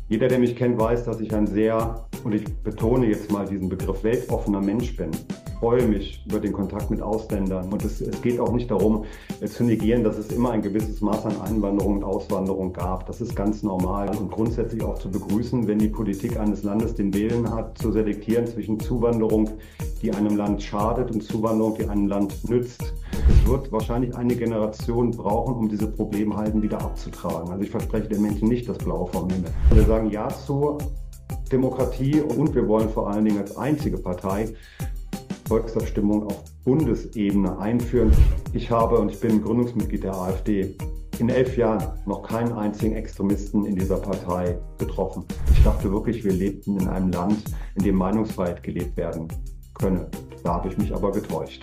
Jeder, der mich kennt, weiß, dass ich ein sehr, und ich betone jetzt mal diesen Begriff, weltoffener Mensch bin. Ich freue mich über den Kontakt mit Ausländern. Und es geht auch nicht darum, zu negieren, dass es immer ein gewisses Maß an Einwanderung und Auswanderung gab. Das ist ganz normal und grundsätzlich auch zu begrüßen, wenn die Politik eines Landes den Willen hat, zu selektieren zwischen Zuwanderung, die einem Land schadet, und Zuwanderung, die einem Land nützt. Es wird wahrscheinlich eine Generation brauchen, um diese Problemhalden wieder abzutragen. Also ich verspreche den Menschen nicht das Blaue vom Himmel. Wir sagen Ja zu Demokratie und wir wollen vor allen Dingen als einzige Partei Volksabstimmung auf Bundesebene einführen. Ich habe, und ich bin Gründungsmitglied der AfD, in 11 Jahren noch keinen einzigen Extremisten in dieser Partei getroffen. Ich dachte wirklich, wir lebten in einem Land, in dem Meinungsfreiheit gelebt werden könne. Da habe ich mich aber getäuscht.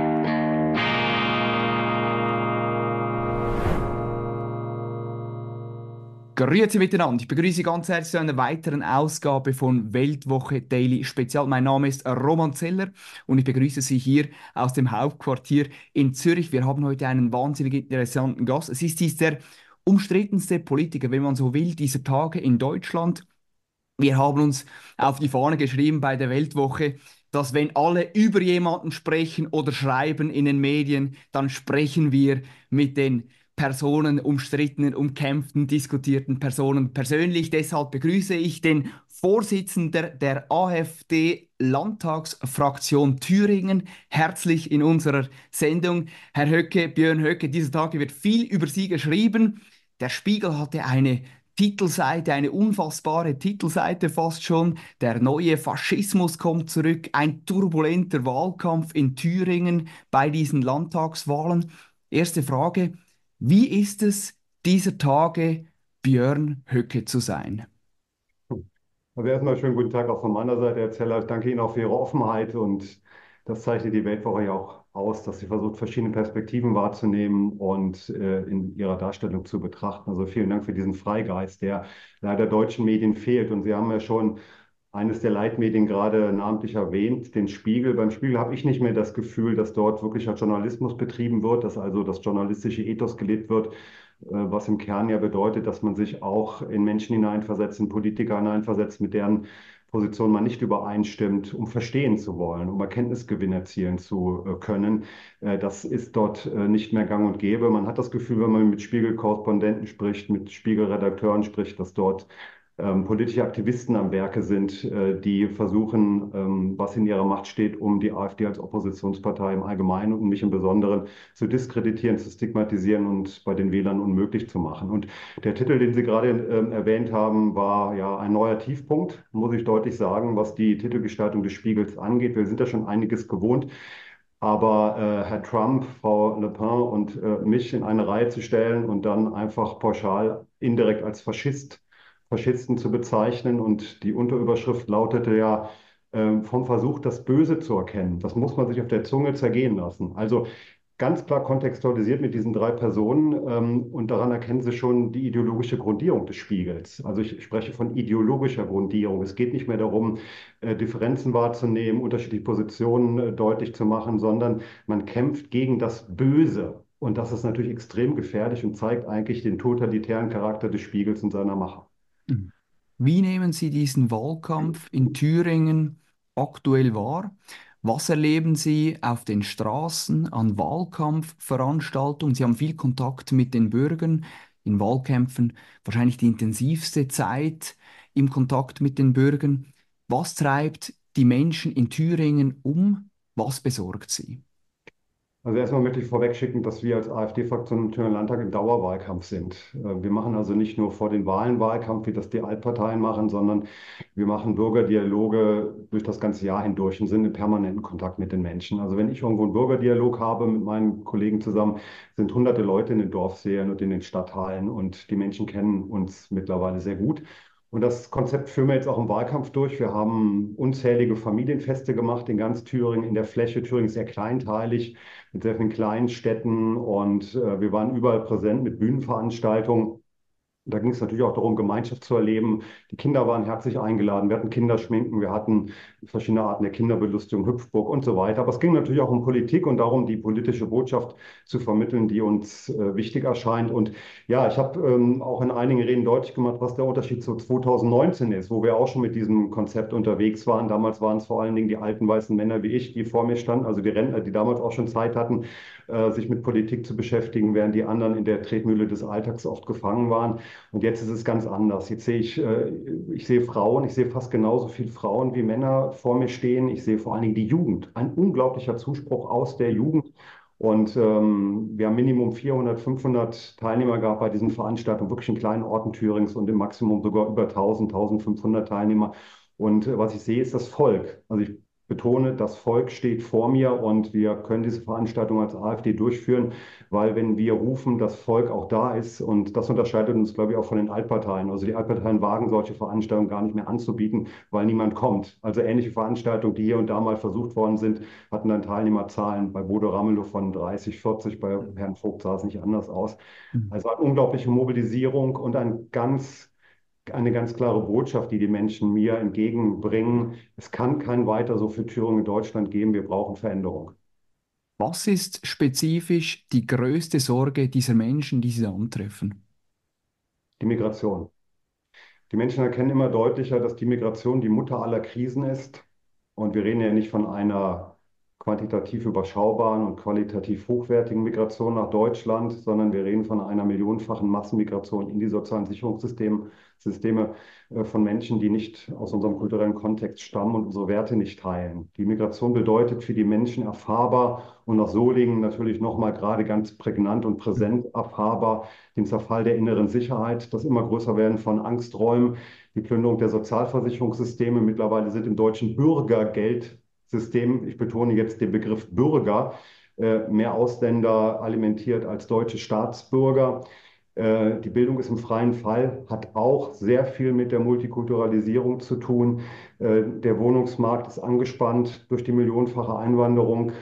Grüezi miteinander. Ich begrüße Sie ganz herzlich zu einer weiteren Ausgabe von Weltwoche Daily Spezial. Mein Name ist Roman Zeller und ich begrüße Sie hier aus dem Hauptquartier in Zürich. Wir haben heute einen wahnsinnig interessanten Gast. Es ist der umstrittenste Politiker, wenn man so will, dieser Tage in Deutschland. Wir haben uns auf die Fahne geschrieben bei der Weltwoche, dass wenn alle über jemanden sprechen oder schreiben in den Medien, dann sprechen wir mit den Personen, umstrittenen, umkämpften, diskutierten Personen persönlich. Deshalb begrüße ich den Vorsitzenden der AfD-Landtagsfraktion Thüringen herzlich in unserer Sendung. Herr Höcke, Björn Höcke, dieser Tage wird viel über Sie geschrieben. Der Spiegel hatte eine Titelseite, eine unfassbare Titelseite fast schon. Der neue Faschismus kommt zurück. Ein turbulenter Wahlkampf in Thüringen bei diesen Landtagswahlen. Erste Frage, wie ist es dieser Tage, Björn Höcke zu sein? Also erstmal schönen guten Tag auch von meiner Seite, Herr Zeller. Ich danke Ihnen auch für Ihre Offenheit und das zeichnet die Weltwoche ja auch aus, dass sie versucht, verschiedene Perspektiven wahrzunehmen und in ihrer Darstellung zu betrachten. Also vielen Dank für diesen Freigeist, der leider deutschen Medien fehlt. Und Sie haben ja schon eines der Leitmedien gerade namentlich erwähnt, den Spiegel. Beim Spiegel habe ich nicht mehr das Gefühl, dass dort wirklicher Journalismus betrieben wird, dass also das journalistische Ethos gelebt wird, was im Kern ja bedeutet, dass man sich auch in Menschen hineinversetzt, in Politiker hineinversetzt, mit deren Position man nicht übereinstimmt, um verstehen zu wollen, um Erkenntnisgewinn erzielen zu können. Das ist dort nicht mehr gang und gäbe. Man hat das Gefühl, wenn man mit Spiegel-Korrespondenten spricht, mit Spiegel-Redakteuren spricht, dass dort politische Aktivisten am Werke sind, die versuchen, was in ihrer Macht steht, um die AfD als Oppositionspartei im Allgemeinen und mich im Besonderen zu diskreditieren, zu stigmatisieren und bei den Wählern unmöglich zu machen. Und der Titel, den Sie gerade erwähnt haben, war ja ein neuer Tiefpunkt, muss ich deutlich sagen, was die Titelgestaltung des Spiegels angeht. Wir sind ja schon einiges gewohnt. Aber Herr Trump, Frau Le Pen und mich in eine Reihe zu stellen und dann einfach pauschal indirekt als Faschisten zu bezeichnen. Und die Unterüberschrift lautete ja vom Versuch, das Böse zu erkennen. Das muss man sich auf der Zunge zergehen lassen. Also ganz klar kontextualisiert mit diesen drei Personen und daran erkennen Sie schon die ideologische Grundierung des Spiegels. Also ich spreche von ideologischer Grundierung. Es geht nicht mehr darum, Differenzen wahrzunehmen, unterschiedliche Positionen deutlich zu machen, sondern man kämpft gegen das Böse. Und das ist natürlich extrem gefährlich und zeigt eigentlich den totalitären Charakter des Spiegels und seiner Macher. Wie nehmen Sie diesen Wahlkampf in Thüringen aktuell wahr? Was erleben Sie auf den Straßen an Wahlkampfveranstaltungen? Sie haben viel Kontakt mit den Bürgern in Wahlkämpfen, wahrscheinlich die intensivste Zeit im Kontakt mit den Bürgern. Was treibt die Menschen in Thüringen um? Was besorgt sie? Also erstmal möchte ich vorweg schicken, dass wir als AfD-Fraktion im Thüringer Landtag im Dauerwahlkampf sind. Wir machen also nicht nur vor den Wahlen Wahlkampf, wie das die Altparteien machen, sondern wir machen Bürgerdialoge durch das ganze Jahr hindurch und sind in permanenten Kontakt mit den Menschen. Also wenn ich irgendwo einen Bürgerdialog habe mit meinen Kollegen zusammen, sind hunderte Leute in den Dorfsälen und in den Stadtteilen und die Menschen kennen uns mittlerweile sehr gut. Und das Konzept führen wir jetzt auch im Wahlkampf durch. Wir haben unzählige Familienfeste gemacht in ganz Thüringen, in der Fläche. Thüringen ist sehr kleinteilig mit sehr vielen kleinen Städten und wir waren überall präsent mit Bühnenveranstaltungen. Da ging es natürlich auch darum, Gemeinschaft zu erleben. Die Kinder waren herzlich eingeladen. Wir hatten Kinderschminken, wir hatten verschiedene Arten der Kinderbelustigung, Hüpfburg und so weiter. Aber es ging natürlich auch um Politik und darum, die politische Botschaft zu vermitteln, die uns wichtig erscheint. Und ja, ich habe auch in einigen Reden deutlich gemacht, was der Unterschied zu 2019 ist, wo wir auch schon mit diesem Konzept unterwegs waren. Damals waren es vor allen Dingen die alten weißen Männer wie ich, die vor mir standen, also die Rentner, die damals auch schon Zeit hatten, sich mit Politik zu beschäftigen, während die anderen in der Tretmühle des Alltags oft gefangen waren. Und jetzt ist es ganz anders. Jetzt sehe ich sehe Frauen, ich sehe fast genauso viele Frauen wie Männer vor mir stehen. Ich sehe vor allen Dingen die Jugend. Ein unglaublicher Zuspruch aus der Jugend. Und wir haben Minimum 400, 500 Teilnehmer gehabt bei diesen Veranstaltungen, wirklich in kleinen Orten Thürings und im Maximum sogar über 1000, 1500 Teilnehmer. Und was ich sehe, ist das Volk. Also ich betone, das Volk steht vor mir und wir können diese Veranstaltung als AfD durchführen, weil wenn wir rufen, das Volk auch da ist und das unterscheidet uns, glaube ich, auch von den Altparteien. Also die Altparteien wagen solche Veranstaltungen gar nicht mehr anzubieten, weil niemand kommt. Also ähnliche Veranstaltungen, die hier und da mal versucht worden sind, hatten dann Teilnehmerzahlen bei Bodo Ramelow von 30, 40, bei Herrn Vogt sah es nicht anders aus. Mhm. Also eine unglaubliche Mobilisierung und eine ganz klare Botschaft, die die Menschen mir entgegenbringen. Es kann kein weiter so für Thüringen in Deutschland geben. Wir brauchen Veränderung. Was ist spezifisch die größte Sorge dieser Menschen, die Sie da antreffen? Die Migration. Die Menschen erkennen immer deutlicher, dass die Migration die Mutter aller Krisen ist. Und wir reden ja nicht von einer quantitativ überschaubaren und qualitativ hochwertigen Migration nach Deutschland, sondern wir reden von einer millionenfachen Massenmigration in die sozialen Systeme von Menschen, die nicht aus unserem kulturellen Kontext stammen und unsere Werte nicht teilen. Die Migration bedeutet für die Menschen erfahrbar und nach Solingen natürlich nochmal gerade ganz prägnant und präsent erfahrbar den Zerfall der inneren Sicherheit, das immer größer werden von Angsträumen, die Plünderung der Sozialversicherungssysteme. Mittlerweile sind im deutschen Bürgergeldsystem, ich betone jetzt den Begriff Bürger, mehr Ausländer alimentiert als deutsche Staatsbürger. Die Bildung ist im freien Fall, hat auch sehr viel mit der Multikulturalisierung zu tun. Der Wohnungsmarkt ist angespannt durch die millionenfache Einwanderung.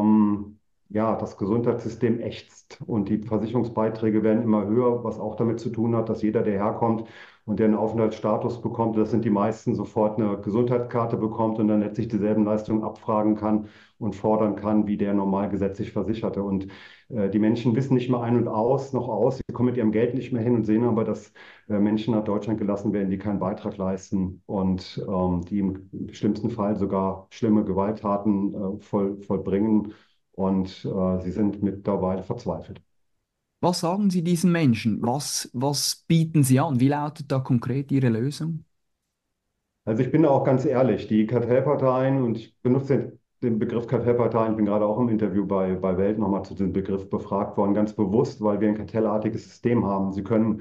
Ja, das Gesundheitssystem ächzt und die Versicherungsbeiträge werden immer höher, was auch damit zu tun hat, dass jeder, der herkommt und der einen Aufenthaltsstatus bekommt, das sind die meisten, sofort eine Gesundheitskarte bekommt und dann letztlich dieselben Leistungen abfragen kann und fordern kann, wie der normal gesetzlich Versicherte. Und die Menschen wissen nicht mehr ein und aus, noch aus. Sie kommen mit ihrem Geld nicht mehr hin und sehen aber, dass Menschen nach Deutschland gelassen werden, die keinen Beitrag leisten und die im schlimmsten Fall sogar schlimme Gewalttaten vollbringen. Und sie sind mittlerweile verzweifelt. Was sagen Sie diesen Menschen? Was bieten Sie an? Wie lautet da konkret Ihre Lösung? Also ich bin da auch ganz ehrlich, die Kartellparteien, und ich benutze den Begriff Kartellparteien, ich bin gerade auch im Interview bei Welt nochmal zu diesem Begriff befragt worden, ganz bewusst, weil wir ein kartellartiges System haben. Sie können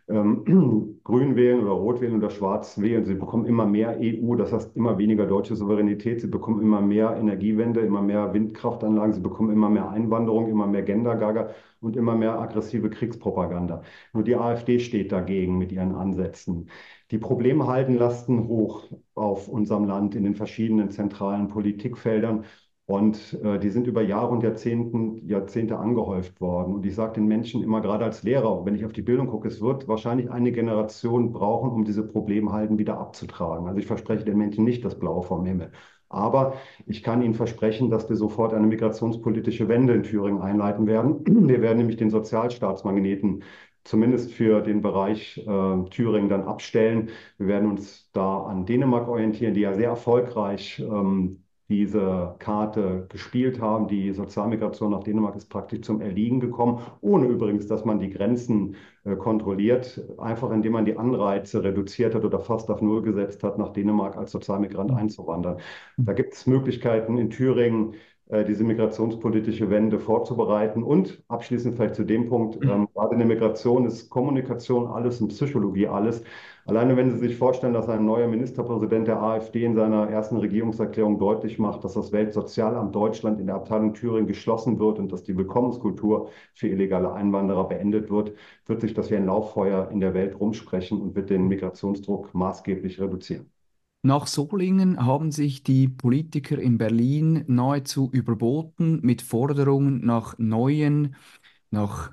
grün wählen oder rot wählen oder schwarz wählen. Sie bekommen immer mehr EU, das heißt immer weniger deutsche Souveränität. Sie bekommen immer mehr Energiewende, immer mehr Windkraftanlagen. Sie bekommen immer mehr Einwanderung, immer mehr Gender-Gaga und immer mehr aggressive Kriegspropaganda. Nur die AfD steht dagegen mit ihren Ansätzen. Die Probleme halten Lasten hoch auf unserem Land in den verschiedenen zentralen Politikfeldern. Und die sind über Jahre und Jahrzehnte angehäuft worden. Und ich sage den Menschen immer, gerade als Lehrer, wenn ich auf die Bildung gucke, es wird wahrscheinlich eine Generation brauchen, um diese Problemhalden wieder abzutragen. Also ich verspreche den Menschen nicht das Blaue vom Himmel. Aber ich kann Ihnen versprechen, dass wir sofort eine migrationspolitische Wende in Thüringen einleiten werden. Wir werden nämlich den Sozialstaatsmagneten zumindest für den Bereich Thüringen dann abstellen. Wir werden uns da an Dänemark orientieren, die ja sehr erfolgreich diese Karte gespielt haben. Die Sozialmigration nach Dänemark ist praktisch zum Erliegen gekommen, ohne übrigens, dass man die Grenzen kontrolliert, einfach indem man die Anreize reduziert hat oder fast auf Null gesetzt hat, nach Dänemark als Sozialmigrant einzuwandern. Da gibt es Möglichkeiten in Thüringen, diese migrationspolitische Wende vorzubereiten. Und abschließend vielleicht zu dem Punkt, gerade in der Migration ist Kommunikation alles und Psychologie alles. Alleine wenn Sie sich vorstellen, dass ein neuer Ministerpräsident der AfD in seiner ersten Regierungserklärung deutlich macht, dass das Weltsozialamt Deutschland in der Abteilung Thüringen geschlossen wird und dass die Willkommenskultur für illegale Einwanderer beendet wird, wird sich das wie ein Lauffeuer in der Welt rumsprechen und wird den Migrationsdruck maßgeblich reduzieren. Nach Solingen haben sich die Politiker in Berlin nahezu überboten mit Forderungen nach neuen, nach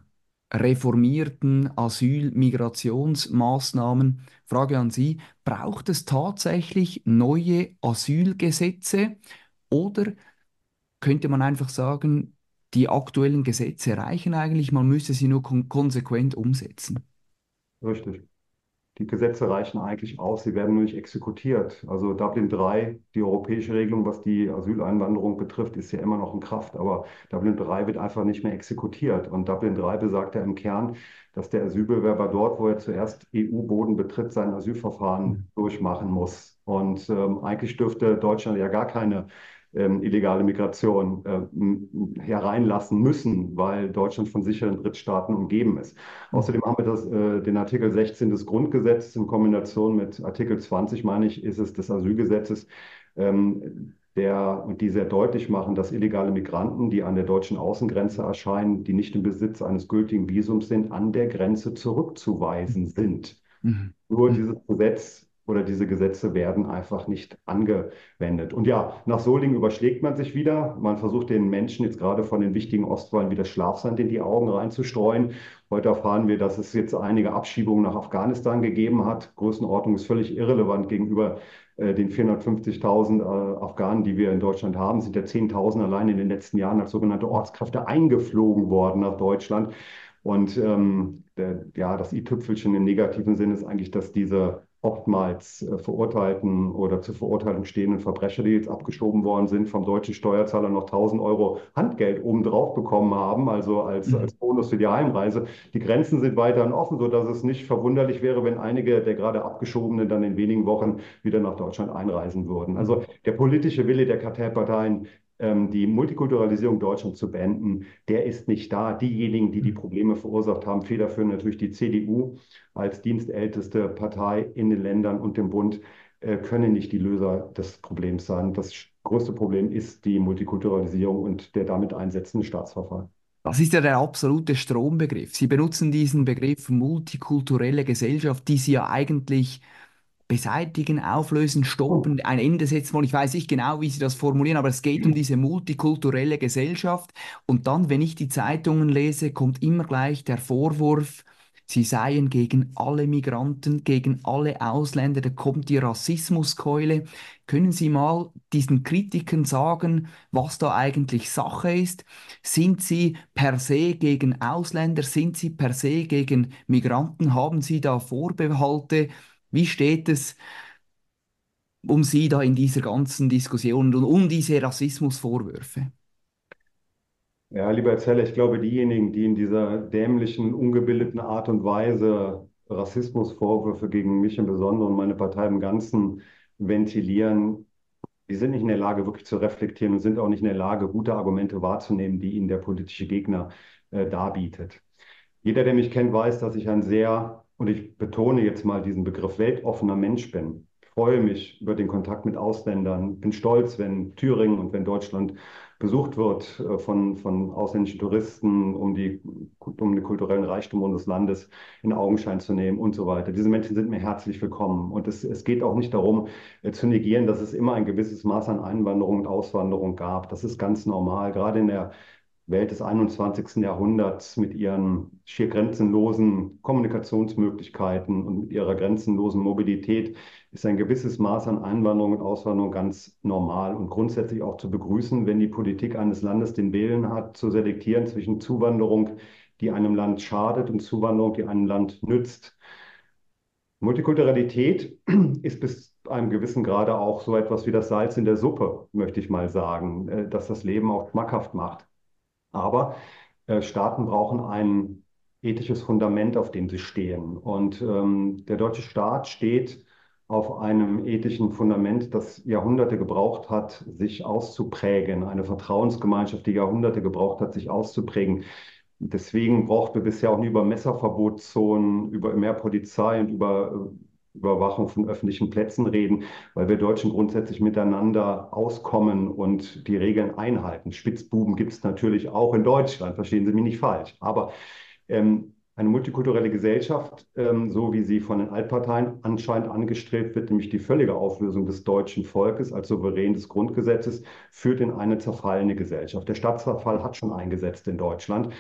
reformierten Asyl-Migrationsmaßnahmen. Frage an Sie, braucht es tatsächlich neue Asylgesetze oder könnte man einfach sagen, die aktuellen Gesetze reichen eigentlich, man müsste sie nur konsequent umsetzen? Richtig. Die Gesetze reichen eigentlich aus, sie werden nur nicht exekutiert. Also Dublin 3, die europäische Regelung, was die Asyleinwanderung betrifft, ist ja immer noch in Kraft, aber Dublin 3 wird einfach nicht mehr exekutiert. Und Dublin 3 besagt ja im Kern, dass der Asylbewerber dort, wo er zuerst EU-Boden betritt, sein Asylverfahren durchmachen muss. Und eigentlich dürfte Deutschland ja gar keine illegale Migration hereinlassen müssen, weil Deutschland von sicheren Drittstaaten umgeben ist. Außerdem haben wir den Artikel 16 des Grundgesetzes in Kombination mit Artikel 20, meine ich, ist es des Asylgesetzes, die sehr deutlich machen, dass illegale Migranten, die an der deutschen Außengrenze erscheinen, die nicht im Besitz eines gültigen Visums sind, an der Grenze zurückzuweisen sind. Mhm. Nur Mhm. dieses Gesetz oder diese Gesetze werden einfach nicht angewendet. Und ja, nach Solingen überschlägt man sich wieder. Man versucht den Menschen jetzt gerade von den wichtigen Ostwahlen wieder Schlafsand in die Augen reinzustreuen. Heute erfahren wir, dass es jetzt einige Abschiebungen nach Afghanistan gegeben hat. Größenordnung ist völlig irrelevant gegenüber den 450.000 Afghanen, die wir in Deutschland haben, sind ja 10.000 allein in den letzten Jahren als sogenannte Ortskräfte eingeflogen worden nach Deutschland. Und ja, das i-Tüpfelchen im negativen Sinn ist eigentlich, dass diese oftmals verurteilten oder zur Verurteilung stehenden Verbrecher, die jetzt abgeschoben worden sind, vom deutschen Steuerzahler noch 1.000 € Handgeld obendrauf bekommen haben, also als Mhm. Bonus für die Heimreise. Die Grenzen sind weiterhin offen, sodass es nicht verwunderlich wäre, wenn einige der gerade Abgeschobenen dann in wenigen Wochen wieder nach Deutschland einreisen würden. Also der politische Wille der Kartellparteien, die Multikulturalisierung Deutschlands zu beenden, der ist nicht da. Diejenigen, die die Mhm. Probleme verursacht haben, federführend natürlich die CDU als dienstälteste Partei in den Ländern und dem Bund, können nicht die Löser des Problems sein. Das größte Problem ist die Multikulturalisierung und der damit einsetzende Staatsverfall. Das ist ja der absolute Strombegriff. Sie benutzen diesen Begriff multikulturelle Gesellschaft, die Sie ja eigentlich beseitigen, auflösen, stoppen, ein Ende setzen wollen. Ich weiß nicht genau, wie Sie das formulieren, aber es geht um diese multikulturelle Gesellschaft. Und dann, wenn ich die Zeitungen lese, kommt immer gleich der Vorwurf, Sie seien gegen alle Migranten, gegen alle Ausländer, da kommt die Rassismuskeule. Können Sie mal diesen Kritikern sagen, was da eigentlich Sache ist? Sind Sie per se gegen Ausländer? Sind Sie per se gegen Migranten? Haben Sie da Vorbehalte? Wie steht es um Sie da in dieser ganzen Diskussion und um diese Rassismusvorwürfe? Ja, lieber Zeller, ich glaube, diejenigen, die in dieser dämlichen, ungebildeten Art und Weise Rassismusvorwürfe gegen mich im Besonderen und meine Partei im Ganzen ventilieren, die sind nicht in der Lage, wirklich zu reflektieren und sind auch nicht in der Lage, gute Argumente wahrzunehmen, die ihnen der politische Gegner darbietet. Jeder, der mich kennt, weiß, dass ich ein sehr, und ich betone jetzt mal diesen Begriff, weltoffener Mensch bin. Ich freue mich über den Kontakt mit Ausländern, bin stolz, wenn Thüringen und wenn Deutschland besucht wird von ausländischen Touristen, um den kulturellen Reichtum unseres Landes in Augenschein zu nehmen und so weiter. Diese Menschen sind mir herzlich willkommen. Und es geht auch nicht darum, zu negieren, dass es immer ein gewisses Maß an Einwanderung und Auswanderung gab. Das ist ganz normal, gerade in der Welt des 21. Jahrhunderts mit ihren schier grenzenlosen Kommunikationsmöglichkeiten und mit ihrer grenzenlosen Mobilität ist ein gewisses Maß an Einwanderung und Auswanderung ganz normal und grundsätzlich auch zu begrüßen, wenn die Politik eines Landes den Willen hat, zu selektieren zwischen Zuwanderung, die einem Land schadet, und Zuwanderung, die einem Land nützt. Multikulturalität ist bis zu einem gewissen Grade auch so etwas wie das Salz in der Suppe, möchte ich mal sagen, dass das Leben auch schmackhaft macht. Aber Staaten brauchen ein ethisches Fundament, auf dem sie stehen. Und der deutsche Staat steht auf einem ethischen Fundament, das Jahrhunderte gebraucht hat, sich auszuprägen. Eine Vertrauensgemeinschaft, die Jahrhunderte gebraucht hat, sich auszuprägen. Deswegen braucht wir bisher auch nie über Messerverbotszonen, über mehr Polizei und über Überwachung von öffentlichen Plätzen reden, weil wir Deutschen grundsätzlich miteinander auskommen und die Regeln einhalten. Spitzbuben gibt es natürlich auch in Deutschland, verstehen Sie mich nicht falsch. Aber eine multikulturelle Gesellschaft, so wie sie von den Altparteien anscheinend angestrebt wird, nämlich die völlige Auflösung des deutschen Volkes als Souverän des Grundgesetzes, führt in eine zerfallene Gesellschaft. Der Staatsverfall hat schon eingesetzt in Deutschland.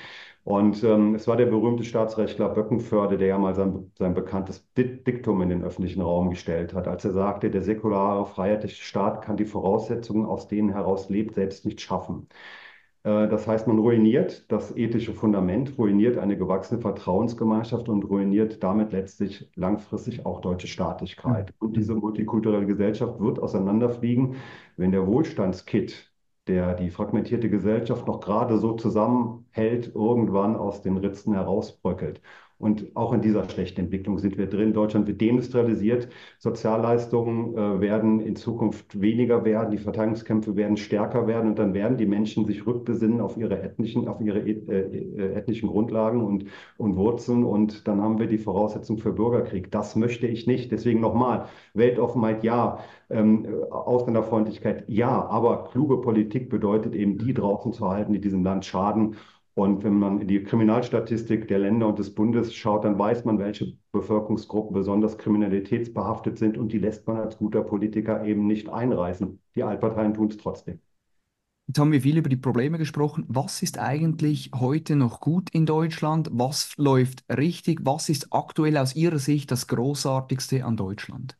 Und es war der berühmte Staatsrechtler Böckenförde, der ja mal sein bekanntes Diktum in den öffentlichen Raum gestellt hat, als er sagte, der säkulare, freiheitliche Staat kann die Voraussetzungen, aus denen heraus lebt, selbst nicht schaffen. Das heißt, man ruiniert das ethische Fundament, ruiniert eine gewachsene Vertrauensgemeinschaft und ruiniert damit letztlich langfristig auch deutsche Staatlichkeit. Und diese Mhm. multikulturelle Gesellschaft wird auseinanderfliegen, wenn der Wohlstandskit, der die fragmentierte Gesellschaft noch gerade so zusammenhält, irgendwann aus den Ritzen herausbröckelt. Und auch in dieser schlechten Entwicklung sind wir drin. Deutschland wird deindustrialisiert. Sozialleistungen werden in Zukunft weniger werden. Die Verteilungskämpfe werden stärker werden. Und dann werden die Menschen sich rückbesinnen auf ihre ethnischen Grundlagen und Wurzeln. Und dann haben wir die Voraussetzung für Bürgerkrieg. Das möchte ich nicht. Deswegen nochmal, Weltoffenheit ja, Ausländerfreundlichkeit ja, aber kluge Politik bedeutet eben, die draußen zu halten, die diesem Land schaden. Und wenn man in die Kriminalstatistik der Länder und des Bundes schaut, dann weiß man, welche Bevölkerungsgruppen besonders kriminalitätsbehaftet sind und die lässt man als guter Politiker eben nicht einreißen. Die Altparteien tun es trotzdem. Jetzt haben wir viel über die Probleme gesprochen. Was ist eigentlich heute noch gut in Deutschland? Was läuft richtig? Was ist aktuell aus Ihrer Sicht das Großartigste an Deutschland?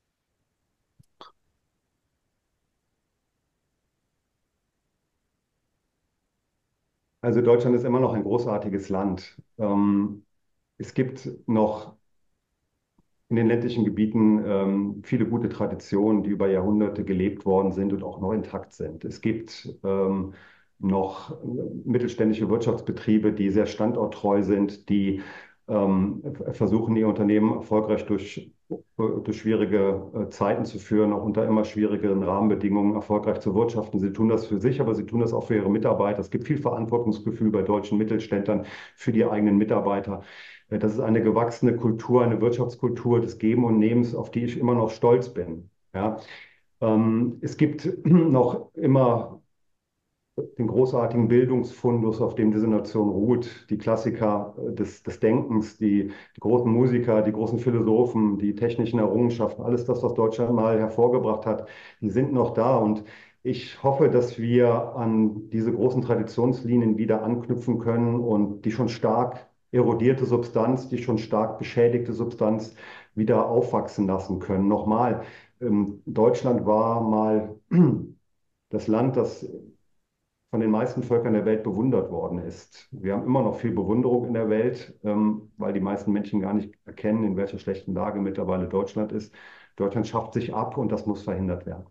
Also Deutschland ist immer noch ein großartiges Land. Es gibt noch in den ländlichen Gebieten viele gute Traditionen, die über Jahrhunderte gelebt worden sind und auch noch intakt sind. Es gibt noch mittelständische Wirtschaftsbetriebe, die sehr standorttreu sind, die versuchen, ihr Unternehmen erfolgreich durch schwierige Zeiten zu führen, auch unter immer schwierigeren Rahmenbedingungen erfolgreich zu wirtschaften. Sie tun das für sich, aber sie tun das auch für ihre Mitarbeiter. Es gibt viel Verantwortungsgefühl bei deutschen Mittelständlern für die eigenen Mitarbeiter. Das ist eine gewachsene Kultur, eine Wirtschaftskultur des Geben und Nehmens, auf die ich immer noch stolz bin. Ja. Es gibt noch immer den großartigen Bildungsfundus, auf dem diese Nation ruht, die Klassiker des Denkens, die großen Musiker, die großen Philosophen, die technischen Errungenschaften, alles das, was Deutschland mal hervorgebracht hat, die sind noch da. Und ich hoffe, dass wir an diese großen Traditionslinien wieder anknüpfen können und die schon stark erodierte Substanz, die schon stark beschädigte Substanz wieder aufwachsen lassen können. Nochmal, Deutschland war mal das Land, das von den meisten Völkern der Welt bewundert worden ist. Wir haben immer noch viel Bewunderung in der Welt, weil die meisten Menschen gar nicht erkennen, in welcher schlechten Lage mittlerweile Deutschland ist. Deutschland schafft sich ab und das muss verhindert werden.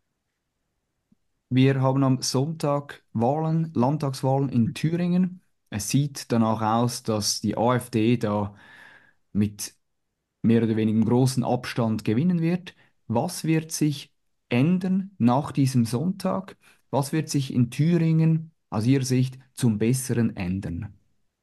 Wir haben am Sonntag Wahlen, Landtagswahlen in Thüringen. Es sieht danach aus, dass die AfD da mit mehr oder weniger großen Abstand gewinnen wird. Was wird sich ändern nach diesem Sonntag? Was wird sich in Thüringen aus Ihrer Sicht zum Besseren ändern?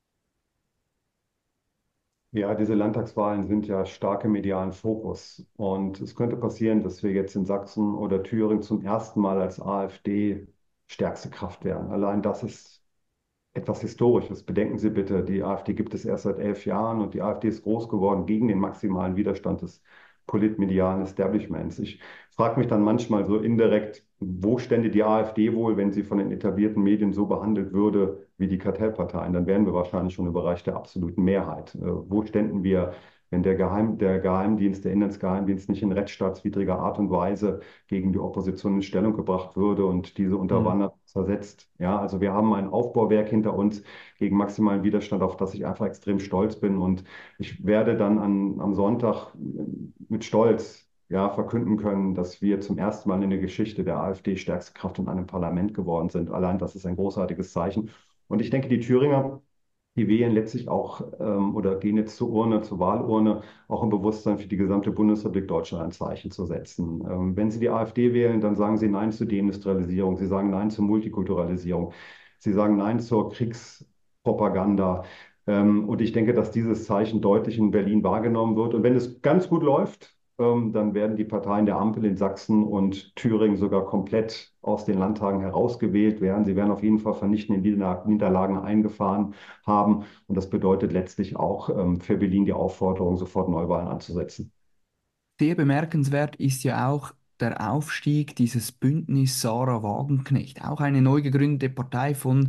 Ja, diese Landtagswahlen sind ja stark im medialen Fokus. Und es könnte passieren, dass wir jetzt in Sachsen oder Thüringen zum ersten Mal als AfD stärkste Kraft werden. Allein das ist etwas Historisches. Bedenken Sie bitte, die AfD gibt es erst seit 11 Jahren und die AfD ist groß geworden gegen den maximalen Widerstand des politmedialen Establishments. Ich frage mich dann manchmal so indirekt, wo stände die AfD wohl, wenn sie von den etablierten Medien so behandelt würde wie die Kartellparteien? Dann wären wir wahrscheinlich schon im Bereich der absoluten Mehrheit. Wo ständen wir, wenn der Geheimdienst, der Inlandsgeheimdienst nicht in rechtsstaatswidriger Art und Weise gegen die Opposition in Stellung gebracht würde und diese Hm. unterwandert, zersetzt? Ja, also wir haben ein Aufbauwerk hinter uns gegen maximalen Widerstand, auf das ich einfach extrem stolz bin. Und ich werde dann am Sonntag mit Stolz ja, verkünden können, dass wir zum ersten Mal in der Geschichte der AfD stärkste Kraft in einem Parlament geworden sind. Allein das ist ein großartiges Zeichen. Und ich denke, die Thüringer, die wählen letztlich auch oder gehen jetzt zur Urne, zur Wahlurne, auch im Bewusstsein für die gesamte Bundesrepublik Deutschland ein Zeichen zu setzen. Wenn Sie die AfD wählen, dann sagen Sie Nein zur Deindustrialisierung, Sie sagen Nein zur Multikulturalisierung, Sie sagen Nein zur Kriegspropaganda. Und ich denke, dass dieses Zeichen deutlich in Berlin wahrgenommen wird. Und wenn es ganz gut läuft, dann werden die Parteien der Ampel in Sachsen und Thüringen sogar komplett aus den Landtagen herausgewählt werden. Sie werden auf jeden Fall vernichtende Niederlagen eingefahren haben. Und das bedeutet letztlich auch für Berlin die Aufforderung, sofort Neuwahlen anzusetzen. Sehr bemerkenswert ist ja auch der Aufstieg dieses Bündnis Sarah Wagenknecht, auch eine neu gegründete Partei von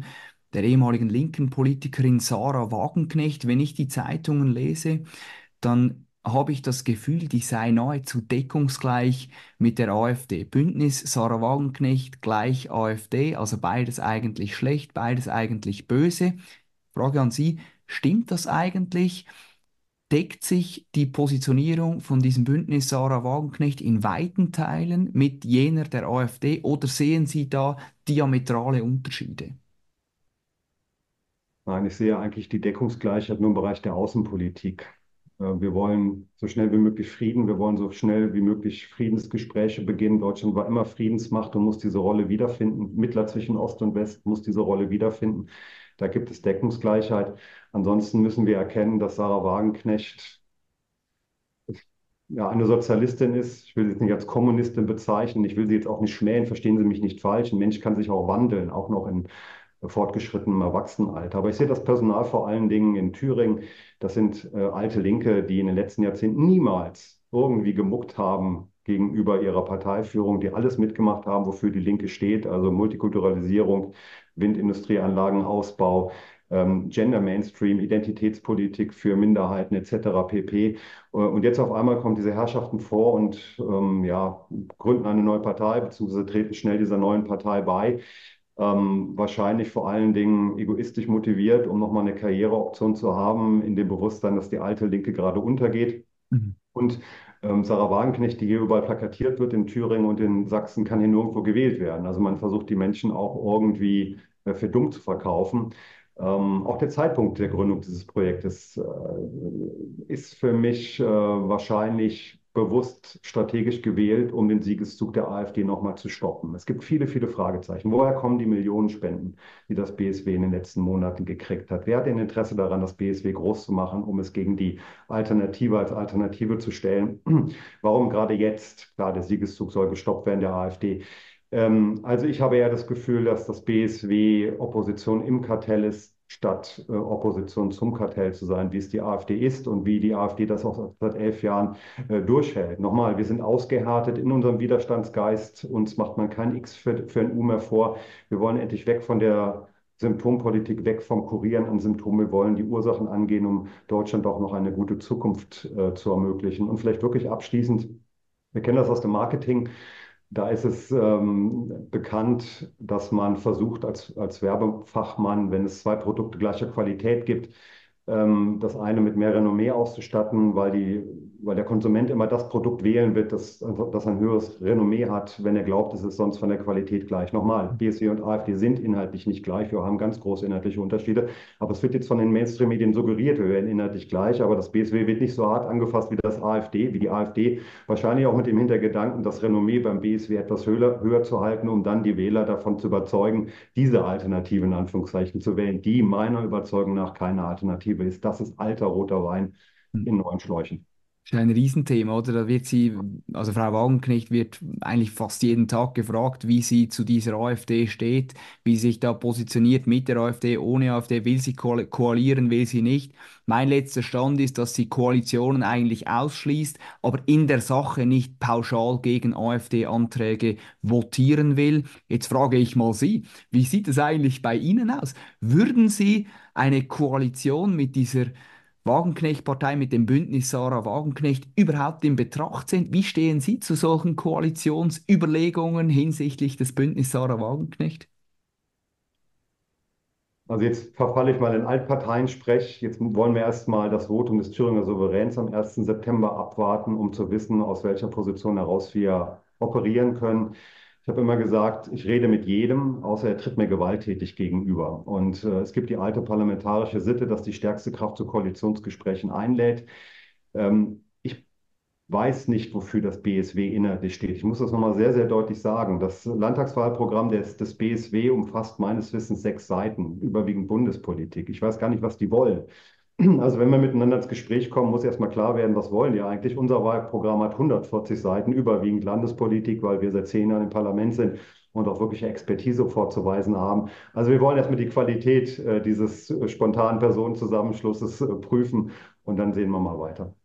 der ehemaligen linken Politikerin Sarah Wagenknecht. Wenn ich die Zeitungen lese, dann habe ich das Gefühl, die sei nahezu deckungsgleich mit der AfD. Bündnis Sarah Wagenknecht gleich AfD, also beides eigentlich schlecht, beides eigentlich böse. Frage an Sie, stimmt das eigentlich? Deckt sich die Positionierung von diesem Bündnis Sarah Wagenknecht in weiten Teilen mit jener der AfD oder sehen Sie da diametrale Unterschiede? Nein, ich sehe eigentlich die Deckungsgleichheit nur im Bereich der Außenpolitik. Wir wollen so schnell wie möglich Frieden, wir wollen so schnell wie möglich Friedensgespräche beginnen. Deutschland war immer Friedensmacht und muss diese Rolle wiederfinden. Mittler zwischen Ost und West muss diese Rolle wiederfinden. Da gibt es Deckungsgleichheit. Ansonsten müssen wir erkennen, dass Sarah Wagenknecht ja, eine Sozialistin ist. Ich will sie jetzt nicht als Kommunistin bezeichnen. Ich will sie jetzt auch nicht schmähen. Verstehen Sie mich nicht falsch. Ein Mensch kann sich auch wandeln, auch noch in fortgeschrittenem Erwachsenenalter. Aber ich sehe das Personal vor allen Dingen in Thüringen. Das sind alte Linke, die in den letzten Jahrzehnten niemals irgendwie gemuckt haben gegenüber ihrer Parteiführung, die alles mitgemacht haben, wofür die Linke steht, also Multikulturalisierung, Windindustrieanlagenausbau, Gender Mainstream, Identitätspolitik für Minderheiten etc. pp. Und jetzt auf einmal kommen diese Herrschaften vor und ja, gründen eine neue Partei, beziehungsweise treten schnell dieser neuen Partei bei. Wahrscheinlich vor allen Dingen egoistisch motiviert, um nochmal eine Karriereoption zu haben, in dem Bewusstsein, dass die alte Linke gerade untergeht. Mhm. Und Sarah Wagenknecht, die hier überall plakatiert wird in Thüringen und in Sachsen, kann hier nirgendwo gewählt werden. Also man versucht die Menschen auch irgendwie für dumm zu verkaufen. Auch der Zeitpunkt der Gründung dieses Projektes ist für mich wahrscheinlich bewusst strategisch gewählt, um den Siegeszug der AfD nochmal zu stoppen. Es gibt viele, viele Fragezeichen. Woher kommen die Millionen Spenden, die das BSW in den letzten Monaten gekriegt hat? Wer hat ein Interesse daran, das BSW groß zu machen, um es gegen die Alternative als Alternative zu stellen? Warum gerade jetzt? Klar, der Siegeszug soll gestoppt werden, der AfD. Also ich habe eher das Gefühl, dass das BSW Opposition im Kartell ist, statt Opposition zum Kartell zu sein, wie es die AfD ist und wie die AfD das auch seit 11 Jahren durchhält. Nochmal, wir sind ausgehärtet in unserem Widerstandsgeist. Uns macht man kein X für ein U mehr vor. Wir wollen endlich weg von der Symptompolitik, weg vom Kurieren an Symptomen. Wir wollen die Ursachen angehen, um Deutschland auch noch eine gute Zukunft zu ermöglichen. Und vielleicht wirklich abschließend, wir kennen das aus dem Marketing. Da ist es bekannt, dass man versucht, als Werbefachmann, wenn es zwei Produkte gleicher Qualität gibt, das eine mit mehr Renommee auszustatten, weil der Konsument immer das Produkt wählen wird, das ein höheres Renommee hat, wenn er glaubt, es ist sonst von der Qualität gleich. Nochmal, BSW und AfD sind inhaltlich nicht gleich. Wir haben ganz große inhaltliche Unterschiede. Aber es wird jetzt von den Mainstream-Medien suggeriert, wir werden inhaltlich gleich. Aber das BSW wird nicht so hart angefasst wie die AfD. Wahrscheinlich auch mit dem Hintergedanken, das Renommee beim BSW etwas höher zu halten, um dann die Wähler davon zu überzeugen, diese Alternative in Anführungszeichen zu wählen, die meiner Überzeugung nach keine Alternative ist. Das ist alter roter Wein in neuen Schläuchen. Ist ein Riesenthema, oder? Da wird sie, also Frau Wagenknecht wird eigentlich fast jeden Tag gefragt, wie sie zu dieser AfD steht, wie sie sich da positioniert mit der AfD, ohne AfD, will sie koalieren, will sie nicht. Mein letzter Stand ist, dass sie Koalitionen eigentlich ausschließt, aber in der Sache nicht pauschal gegen AfD-Anträge votieren will. Jetzt frage ich mal Sie, wie sieht es eigentlich bei Ihnen aus? Würden Sie eine Koalition mit dieser Wagenknecht-Partei mit dem Bündnis Sarah Wagenknecht überhaupt in Betracht sind? Wie stehen Sie zu solchen Koalitionsüberlegungen hinsichtlich des Bündnis Sarah Wagenknecht? Also jetzt verfalle ich mal in Altparteiensprech. Jetzt wollen wir erstmal das Votum des Thüringer Souveräns am 1. September abwarten, um zu wissen, aus welcher Position heraus wir operieren können. Ich habe immer gesagt, ich rede mit jedem, außer er tritt mir gewalttätig gegenüber. Und es gibt die alte parlamentarische Sitte, dass die stärkste Kraft zu Koalitionsgesprächen einlädt. Ich weiß nicht, wofür das BSW inhaltlich steht. Ich muss das nochmal sehr, sehr deutlich sagen. Das Landtagswahlprogramm des BSW umfasst meines Wissens 6 Seiten, überwiegend Bundespolitik. Ich weiß gar nicht, was die wollen. Also wenn wir miteinander ins Gespräch kommen, muss erstmal klar werden, was wollen die eigentlich. Unser Wahlprogramm hat 140 Seiten, überwiegend Landespolitik, weil wir seit 10 Jahren im Parlament sind und auch wirkliche Expertise vorzuweisen haben. Also wir wollen erstmal die Qualität dieses spontanen Personenzusammenschlusses prüfen und dann sehen wir mal weiter.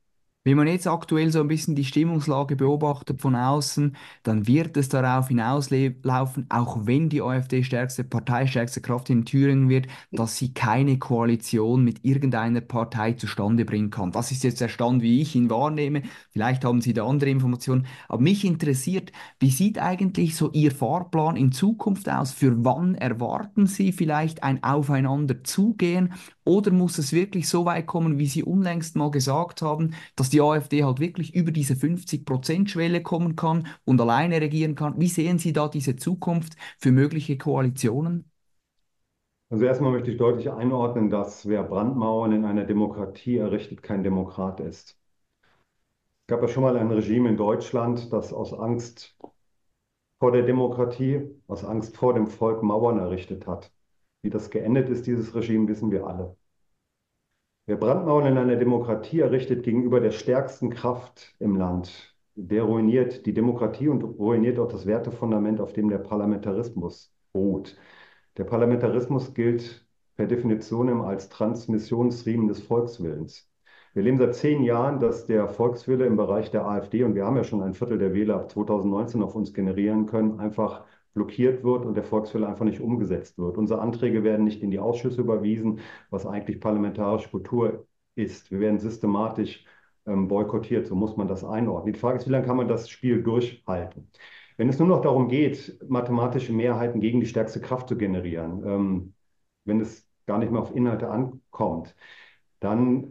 Wenn man jetzt aktuell so ein bisschen die Stimmungslage beobachtet von außen, dann wird es darauf hinauslaufen, auch wenn die AfD stärkste Partei, stärkste Kraft in Thüringen wird, dass sie keine Koalition mit irgendeiner Partei zustande bringen kann. Das ist jetzt der Stand, wie ich ihn wahrnehme. Vielleicht haben Sie da andere Informationen. Aber mich interessiert, wie sieht eigentlich so Ihr Fahrplan in Zukunft aus? Für wann erwarten Sie vielleicht ein Aufeinanderzugehen? Oder muss es wirklich so weit kommen, wie Sie unlängst mal gesagt haben, dass die AfD halt wirklich über diese 50%-Schwelle kommen kann und alleine regieren kann? Wie sehen Sie da diese Zukunft für mögliche Koalitionen? Also erstmal möchte ich deutlich einordnen, dass wer Brandmauern in einer Demokratie errichtet, kein Demokrat ist. Es gab ja schon mal ein Regime in Deutschland, das aus Angst vor der Demokratie, aus Angst vor dem Volk Mauern errichtet hat. Wie das geendet ist, dieses Regime, wissen wir alle. Wer Brandmauern in einer Demokratie errichtet gegenüber der stärksten Kraft im Land, der ruiniert die Demokratie und ruiniert auch das Wertefundament, auf dem der Parlamentarismus beruht. Der Parlamentarismus gilt per Definition als Transmissionsriemen des Volkswillens. Wir erleben seit 10 Jahren, dass der Volkswille im Bereich der AfD, und wir haben ja schon ein Viertel der Wähler ab 2019 auf uns generieren können, einfach blockiert wird und der Volkswille einfach nicht umgesetzt wird. Unsere Anträge werden nicht in die Ausschüsse überwiesen, was eigentlich parlamentarische Kultur ist. Wir werden systematisch boykottiert, so muss man das einordnen. Die Frage ist, wie lange kann man das Spiel durchhalten? Wenn es nur noch darum geht, mathematische Mehrheiten gegen die stärkste Kraft zu generieren, wenn es gar nicht mehr auf Inhalte ankommt, dann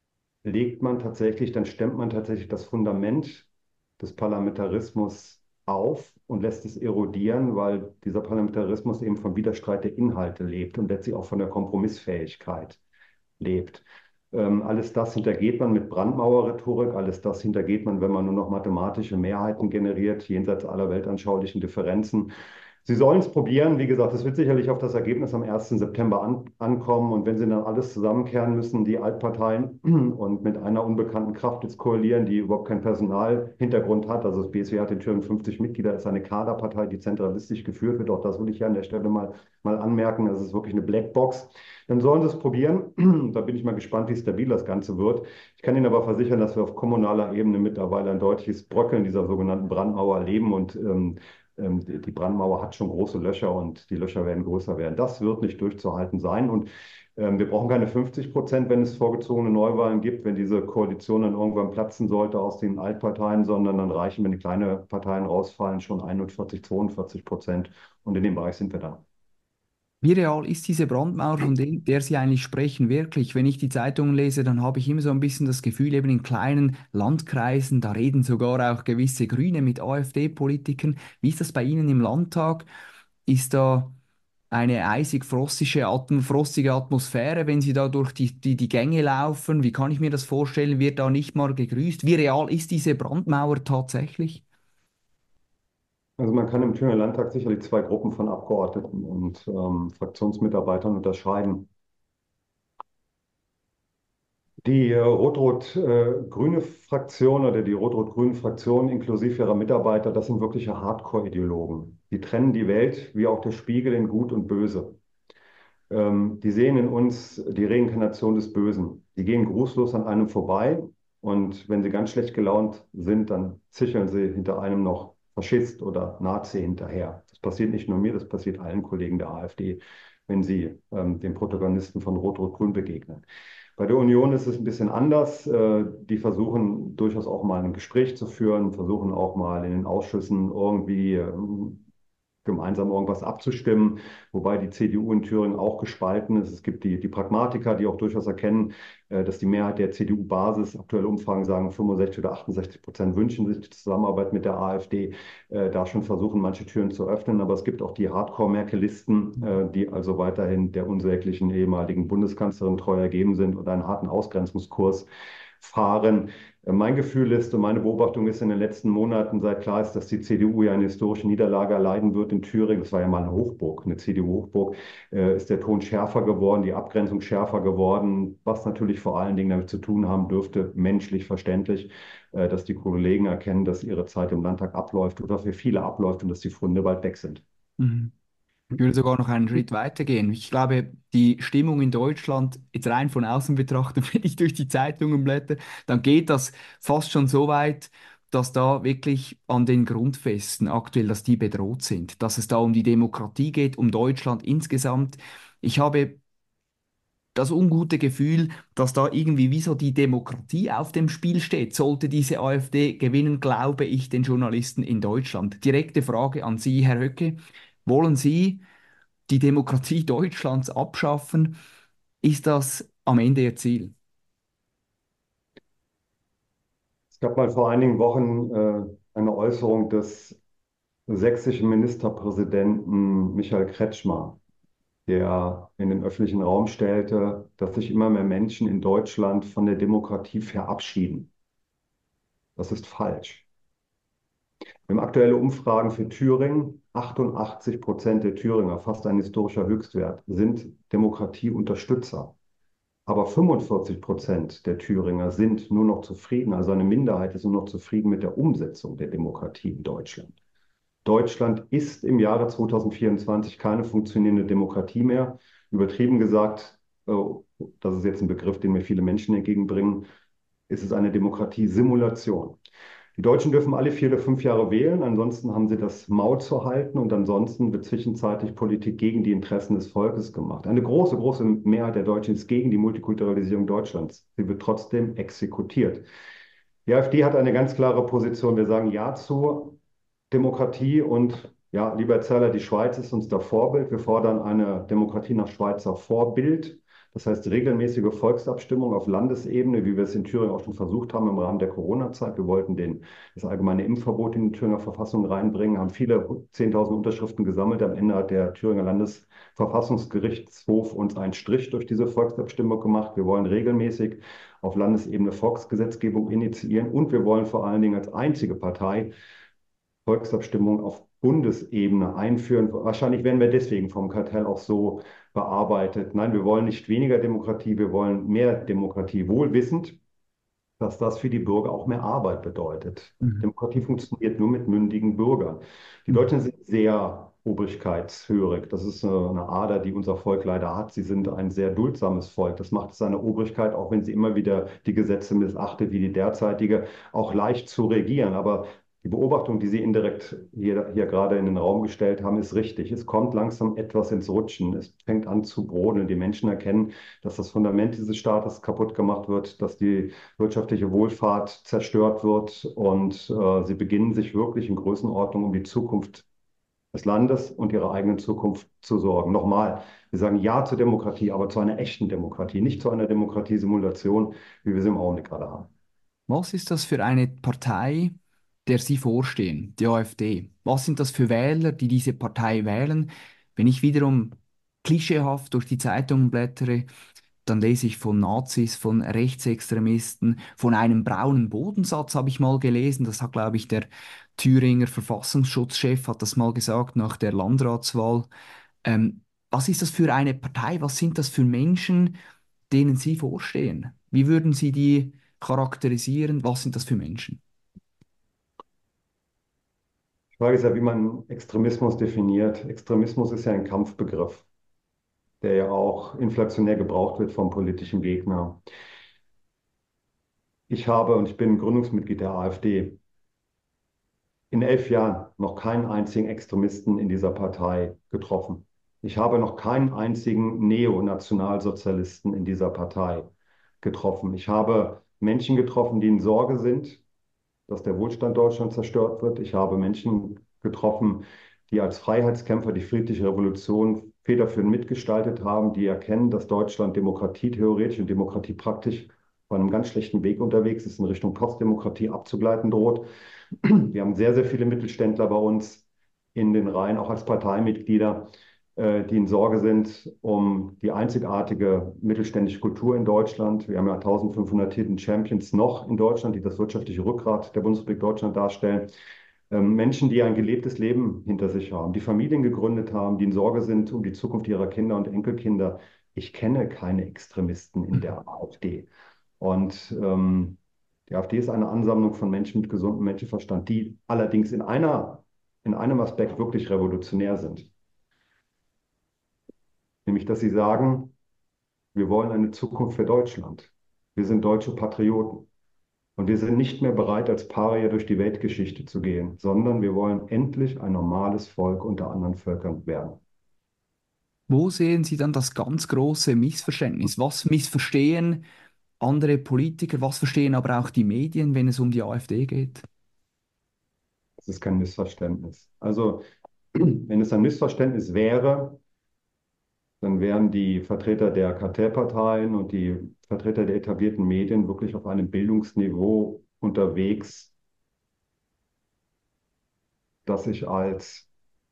dann stemmt man tatsächlich das Fundament des Parlamentarismus auf und lässt es erodieren, weil dieser Parlamentarismus eben vom Widerstreit der Inhalte lebt und letztlich auch von der Kompromissfähigkeit lebt. Alles das hintergeht man mit Brandmauerrhetorik, alles das hintergeht man, wenn man nur noch mathematische Mehrheiten generiert, jenseits aller weltanschaulichen Differenzen. Sie sollen es probieren. Wie gesagt, es wird sicherlich auf das Ergebnis am 1. September ankommen. Und wenn Sie dann alles zusammenkehren müssen, die Altparteien und mit einer unbekannten Kraft jetzt koalieren, die überhaupt keinen Personalhintergrund hat. Also das BSW hat in Thüringen 50 Mitglieder, ist eine Kaderpartei, die zentralistisch geführt wird. Auch das will ich ja an der Stelle mal anmerken. Das ist wirklich eine Blackbox. Dann sollen Sie es probieren. Da bin ich mal gespannt, wie stabil das Ganze wird. Ich kann Ihnen aber versichern, dass wir auf kommunaler Ebene mittlerweile ein deutliches Bröckeln dieser sogenannten Brandmauer erleben und die Brandmauer hat schon große Löcher und die Löcher werden größer werden. Das wird nicht durchzuhalten sein. Und wir brauchen keine 50%, wenn es vorgezogene Neuwahlen gibt, wenn diese Koalition dann irgendwann platzen sollte aus den Altparteien, sondern dann reichen, wenn die kleinen Parteien rausfallen, schon 41, 42%. Und in dem Bereich sind wir da. Wie real ist diese Brandmauer, von der Sie eigentlich sprechen, wirklich? Wenn ich die Zeitungen lese, dann habe ich immer so ein bisschen das Gefühl, eben in kleinen Landkreisen, da reden sogar auch gewisse Grüne mit AfD-Politikern. Wie ist das bei Ihnen im Landtag? Ist da eine frostige Atmosphäre, wenn Sie da durch die Gänge laufen? Wie kann ich mir das vorstellen? Wird da nicht mal gegrüßt? Wie real ist diese Brandmauer tatsächlich? Also man kann im Thüringer Landtag sicherlich zwei Gruppen von Abgeordneten und Fraktionsmitarbeitern unterscheiden. Die rot-rot-grüne Fraktion oder die rot-rot-grüne Fraktion inklusive ihrer Mitarbeiter, das sind wirkliche Hardcore-Ideologen. Die trennen die Welt wie auch der Spiegel in Gut und Böse. Die sehen in uns die Reinkarnation des Bösen. Die gehen grußlos an einem vorbei und wenn sie ganz schlecht gelaunt sind, dann zicheln sie hinter einem noch Faschist oder Nazi hinterher. Das passiert nicht nur mir, das passiert allen Kollegen der AfD, wenn sie den Protagonisten von Rot-Rot-Grün begegnen. Bei der Union ist es ein bisschen anders. Die versuchen durchaus auch mal ein Gespräch zu führen, versuchen auch mal in den Ausschüssen irgendwie gemeinsam irgendwas abzustimmen, wobei die CDU in Thüringen auch gespalten ist. Es gibt die Pragmatiker, die auch durchaus erkennen, dass die Mehrheit der CDU-Basis, aktuelle Umfragen sagen 65 oder 68% wünschen sich die Zusammenarbeit mit der AfD, da schon versuchen, manche Türen zu öffnen. Aber es gibt auch die Hardcore-Merkelisten, die also weiterhin der unsäglichen ehemaligen Bundeskanzlerin treu ergeben sind und einen harten Ausgrenzungskurs fahren. Mein Gefühl ist und meine Beobachtung ist in den letzten Monaten, seit klar ist, dass die CDU ja eine historische Niederlage erleiden wird in Thüringen, das war ja mal eine Hochburg, eine CDU-Hochburg, ist der Ton schärfer geworden, die Abgrenzung schärfer geworden, was natürlich vor allen Dingen damit zu tun haben dürfte, menschlich verständlich, dass die Kollegen erkennen, dass ihre Zeit im Landtag abläuft oder für viele abläuft und dass die Funde bald weg sind. Mhm. Ich würde sogar noch einen Schritt weiter gehen. Ich glaube, die Stimmung in Deutschland, jetzt rein von außen betrachtet, wenn ich durch die Zeitungen blätter, dann geht das fast schon so weit, dass da wirklich an den Grundfesten aktuell, dass die bedroht sind, dass es da um die Demokratie geht, um Deutschland insgesamt. Ich habe das ungute Gefühl, dass da irgendwie wie so die Demokratie auf dem Spiel steht. Sollte diese AfD gewinnen, glaube ich den Journalisten in Deutschland. Direkte Frage an Sie, Herr Höcke. Wollen Sie die Demokratie Deutschlands abschaffen? Ist das am Ende Ihr Ziel? Es gab mal vor einigen Wochen eine Äußerung des sächsischen Ministerpräsidenten Michael Kretschmer, der in den öffentlichen Raum stellte, dass sich immer mehr Menschen in Deutschland von der Demokratie verabschieden. Das ist falsch. Wir haben aktuelle Umfragen für Thüringen. 88% der Thüringer, fast ein historischer Höchstwert, sind Demokratieunterstützer. Aber 45% der Thüringer sind nur noch zufrieden, also eine Minderheit ist nur noch zufrieden mit der Umsetzung der Demokratie in Deutschland. Deutschland ist im Jahre 2024 keine funktionierende Demokratie mehr. Übertrieben gesagt, das ist jetzt ein Begriff, den mir viele Menschen entgegenbringen, ist es eine Demokratiesimulation. Die Deutschen dürfen alle 4 oder 5 Jahre wählen, ansonsten haben sie das Maul zu halten und ansonsten wird zwischenzeitlich Politik gegen die Interessen des Volkes gemacht. Eine große, große Mehrheit der Deutschen ist gegen die Multikulturalisierung Deutschlands. Sie wird trotzdem exekutiert. Die AfD hat eine ganz klare Position. Wir sagen Ja zu Demokratie und ja, lieber Herr Zeller, die Schweiz ist uns da Vorbild. Wir fordern eine Demokratie nach Schweizer Vorbild. Das heißt regelmäßige Volksabstimmung auf Landesebene, wie wir es in Thüringen auch schon versucht haben im Rahmen der Corona-Zeit. Wir wollten das allgemeine Impfverbot in die Thüringer Verfassung reinbringen, haben viele 10.000 Unterschriften gesammelt. Am Ende hat der Thüringer Landesverfassungsgerichtshof uns einen Strich durch diese Volksabstimmung gemacht. Wir wollen regelmäßig auf Landesebene Volksgesetzgebung initiieren und wir wollen vor allen Dingen als einzige Partei Volksabstimmung auf Bundesebene einführen. Wahrscheinlich werden wir deswegen vom Kartell auch so bearbeitet. Nein, wir wollen nicht weniger Demokratie, wir wollen mehr Demokratie, wohl wissend, dass das für die Bürger auch mehr Arbeit bedeutet. Mhm. Demokratie funktioniert nur mit mündigen Bürgern. Die Mhm. Deutschen sind sehr obrigkeitshörig. Das ist eine Ader, die unser Volk leider hat. Sie sind ein sehr duldsames Volk. Das macht es seiner Obrigkeit, auch wenn sie immer wieder die Gesetze missachtet, wie die derzeitige, auch leicht zu regieren. Aber die Beobachtung, die Sie indirekt hier gerade in den Raum gestellt haben, ist richtig. Es kommt langsam etwas ins Rutschen. Es fängt an zu brodeln. Die Menschen erkennen, dass das Fundament dieses Staates kaputt gemacht wird, dass die wirtschaftliche Wohlfahrt zerstört wird und sie beginnen sich wirklich in Größenordnung um die Zukunft des Landes und ihre eigene Zukunft zu sorgen. Nochmal, wir sagen Ja zur Demokratie, aber zu einer echten Demokratie, nicht zu einer Demokratiesimulation, wie wir sie im Augenblick gerade haben. Was ist das für eine Partei, der Sie vorstehen, die AfD? Was sind das für Wähler, die diese Partei wählen? Wenn ich wiederum klischeehaft durch die Zeitungen blättere, dann lese ich von Nazis, von Rechtsextremisten, von einem braunen Bodensatz habe ich mal gelesen. Das hat, glaube ich, der Thüringer Verfassungsschutzchef hat das mal gesagt nach der Landratswahl. Was ist das für eine Partei? Was sind das für Menschen, denen Sie vorstehen? Wie würden Sie die charakterisieren? Was sind das für Menschen? Die Frage ist ja, wie man Extremismus definiert. Extremismus ist ja ein Kampfbegriff, der ja auch inflationär gebraucht wird vom politischen Gegner. Ich habe, und ich bin Gründungsmitglied der AfD, in 11 Jahren noch keinen einzigen Extremisten in dieser Partei getroffen. Ich habe noch keinen einzigen Neonationalsozialisten in dieser Partei getroffen. Ich habe Menschen getroffen, die in Sorge sind, dass der Wohlstand Deutschlands zerstört wird. Ich habe Menschen getroffen, die als Freiheitskämpfer die friedliche Revolution federführend mitgestaltet haben, die erkennen, dass Deutschland Demokratie theoretisch und Demokratie praktisch auf einem ganz schlechten Weg unterwegs ist, in Richtung Postdemokratie abzugleiten droht. Wir haben sehr, sehr viele Mittelständler bei uns in den Reihen, auch als Parteimitglieder, die in Sorge sind um die einzigartige mittelständische Kultur in Deutschland. Wir haben ja 1500 Hidden Champions noch in Deutschland, die das wirtschaftliche Rückgrat der Bundesrepublik Deutschland darstellen. Menschen, die ein gelebtes Leben hinter sich haben, die Familien gegründet haben, die in Sorge sind um die Zukunft ihrer Kinder und Enkelkinder. Ich kenne keine Extremisten in der AfD. Und die AfD ist eine Ansammlung von Menschen mit gesundem Menschenverstand, die allerdings in einem Aspekt wirklich revolutionär sind. nämlich dass sie sagen, wir wollen eine Zukunft für Deutschland. Wir sind deutsche Patrioten. Und wir sind nicht mehr bereit, als Paria durch die Weltgeschichte zu gehen, sondern wir wollen endlich ein normales Volk unter anderen Völkern werden. Wo sehen Sie dann das ganz große Missverständnis? Was missverstehen andere Politiker, was verstehen aber auch die Medien, wenn es um die AfD geht? Das ist kein Missverständnis. Also, wenn es ein Missverständnis wäre, dann wären die Vertreter der Kartellparteien und die Vertreter der etablierten Medien wirklich auf einem Bildungsniveau unterwegs, das ich als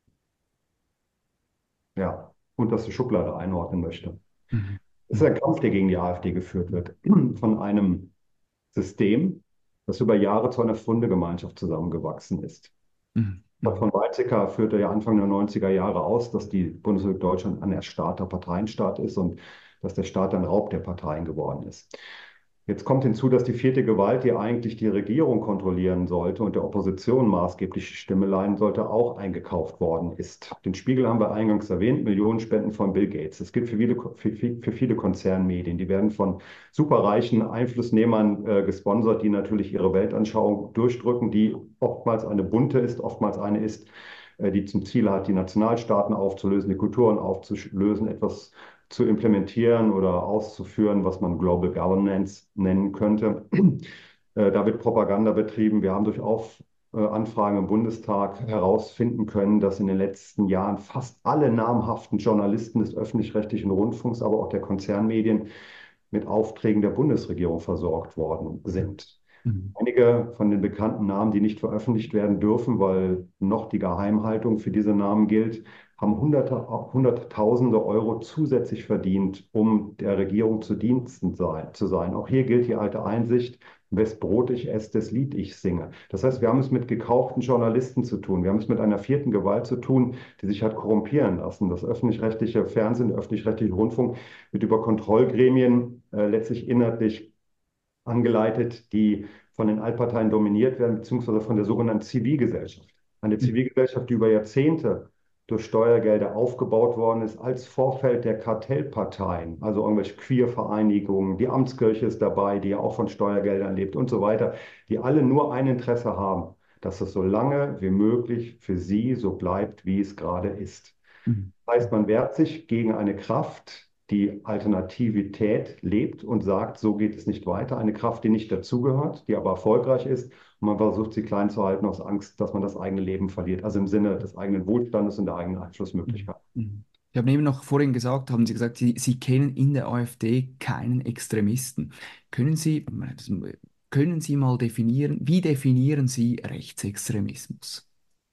ja, unterste Schublade einordnen möchte. Mhm. Es ist ein Kampf, der gegen die AfD geführt wird, von einem System, das über Jahre zu einer Fundegemeinschaft zusammengewachsen ist. Mhm. Von Weizsäcker führte ja Anfang der 90er Jahre aus, dass die Bundesrepublik Deutschland ein erstarrter Parteienstaat ist und dass der Staat ein Raub der Parteien geworden ist. Jetzt kommt hinzu, dass die vierte Gewalt, die eigentlich die Regierung kontrollieren sollte und der Opposition maßgeblich die Stimme leihen sollte, auch eingekauft worden ist. Den Spiegel haben wir eingangs erwähnt, Millionenspenden von Bill Gates. Das gilt für viele Konzernmedien. Die werden von superreichen Einflussnehmern gesponsert, die natürlich ihre Weltanschauung durchdrücken, die oftmals eine bunte ist, oftmals eine ist, die zum Ziel hat, die Nationalstaaten aufzulösen, die Kulturen aufzulösen, etwas zu implementieren oder auszuführen, was man Global Governance nennen könnte. Da wird Propaganda betrieben. Wir haben durch Anfragen im Bundestag herausfinden können, dass in den letzten Jahren fast alle namhaften Journalisten des öffentlich-rechtlichen Rundfunks, aber auch der Konzernmedien mit Aufträgen der Bundesregierung versorgt worden sind. Mhm. Einige von den bekannten Namen, die nicht veröffentlicht werden dürfen, weil noch die Geheimhaltung für diese Namen gilt, haben Hunderttausende Euro zusätzlich verdient, um der Regierung zu sein. Auch hier gilt die alte Einsicht, wes Brot ich esse, des Lied ich singe. Das heißt, wir haben es mit gekauften Journalisten zu tun. Wir haben es mit einer vierten Gewalt zu tun, die sich hat korrumpieren lassen. Das öffentlich-rechtliche Fernsehen, der öffentlich-rechtliche Rundfunk wird über Kontrollgremien letztlich inhaltlich angeleitet, die von den Altparteien dominiert werden, beziehungsweise von der sogenannten Zivilgesellschaft. Eine Zivilgesellschaft, die über Jahrzehnte durch Steuergelder aufgebaut worden ist, als Vorfeld der Kartellparteien, also irgendwelche Queervereinigungen, die Amtskirche ist dabei, die ja auch von Steuergeldern lebt und so weiter, die alle nur ein Interesse haben, dass es so lange wie möglich für sie so bleibt, wie es gerade ist. Mhm. Das heißt, man wehrt sich gegen eine Kraft, die Alternativität lebt und sagt, so geht es nicht weiter. Eine Kraft, die nicht dazugehört, die aber erfolgreich ist. Und man versucht, sie klein zu halten aus Angst, dass man das eigene Leben verliert. Also im Sinne des eigenen Wohlstandes und der eigenen Mhm. Einflussmöglichkeit. Mhm. Ich habe eben noch vorhin gesagt, haben Sie gesagt, Sie kennen in der AfD keinen Extremisten. Können Sie, können Sie mal definieren, wie definieren Sie Rechtsextremismus?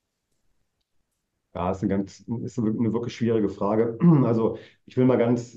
Ja, ist eine wirklich schwierige Frage. Also ich will mal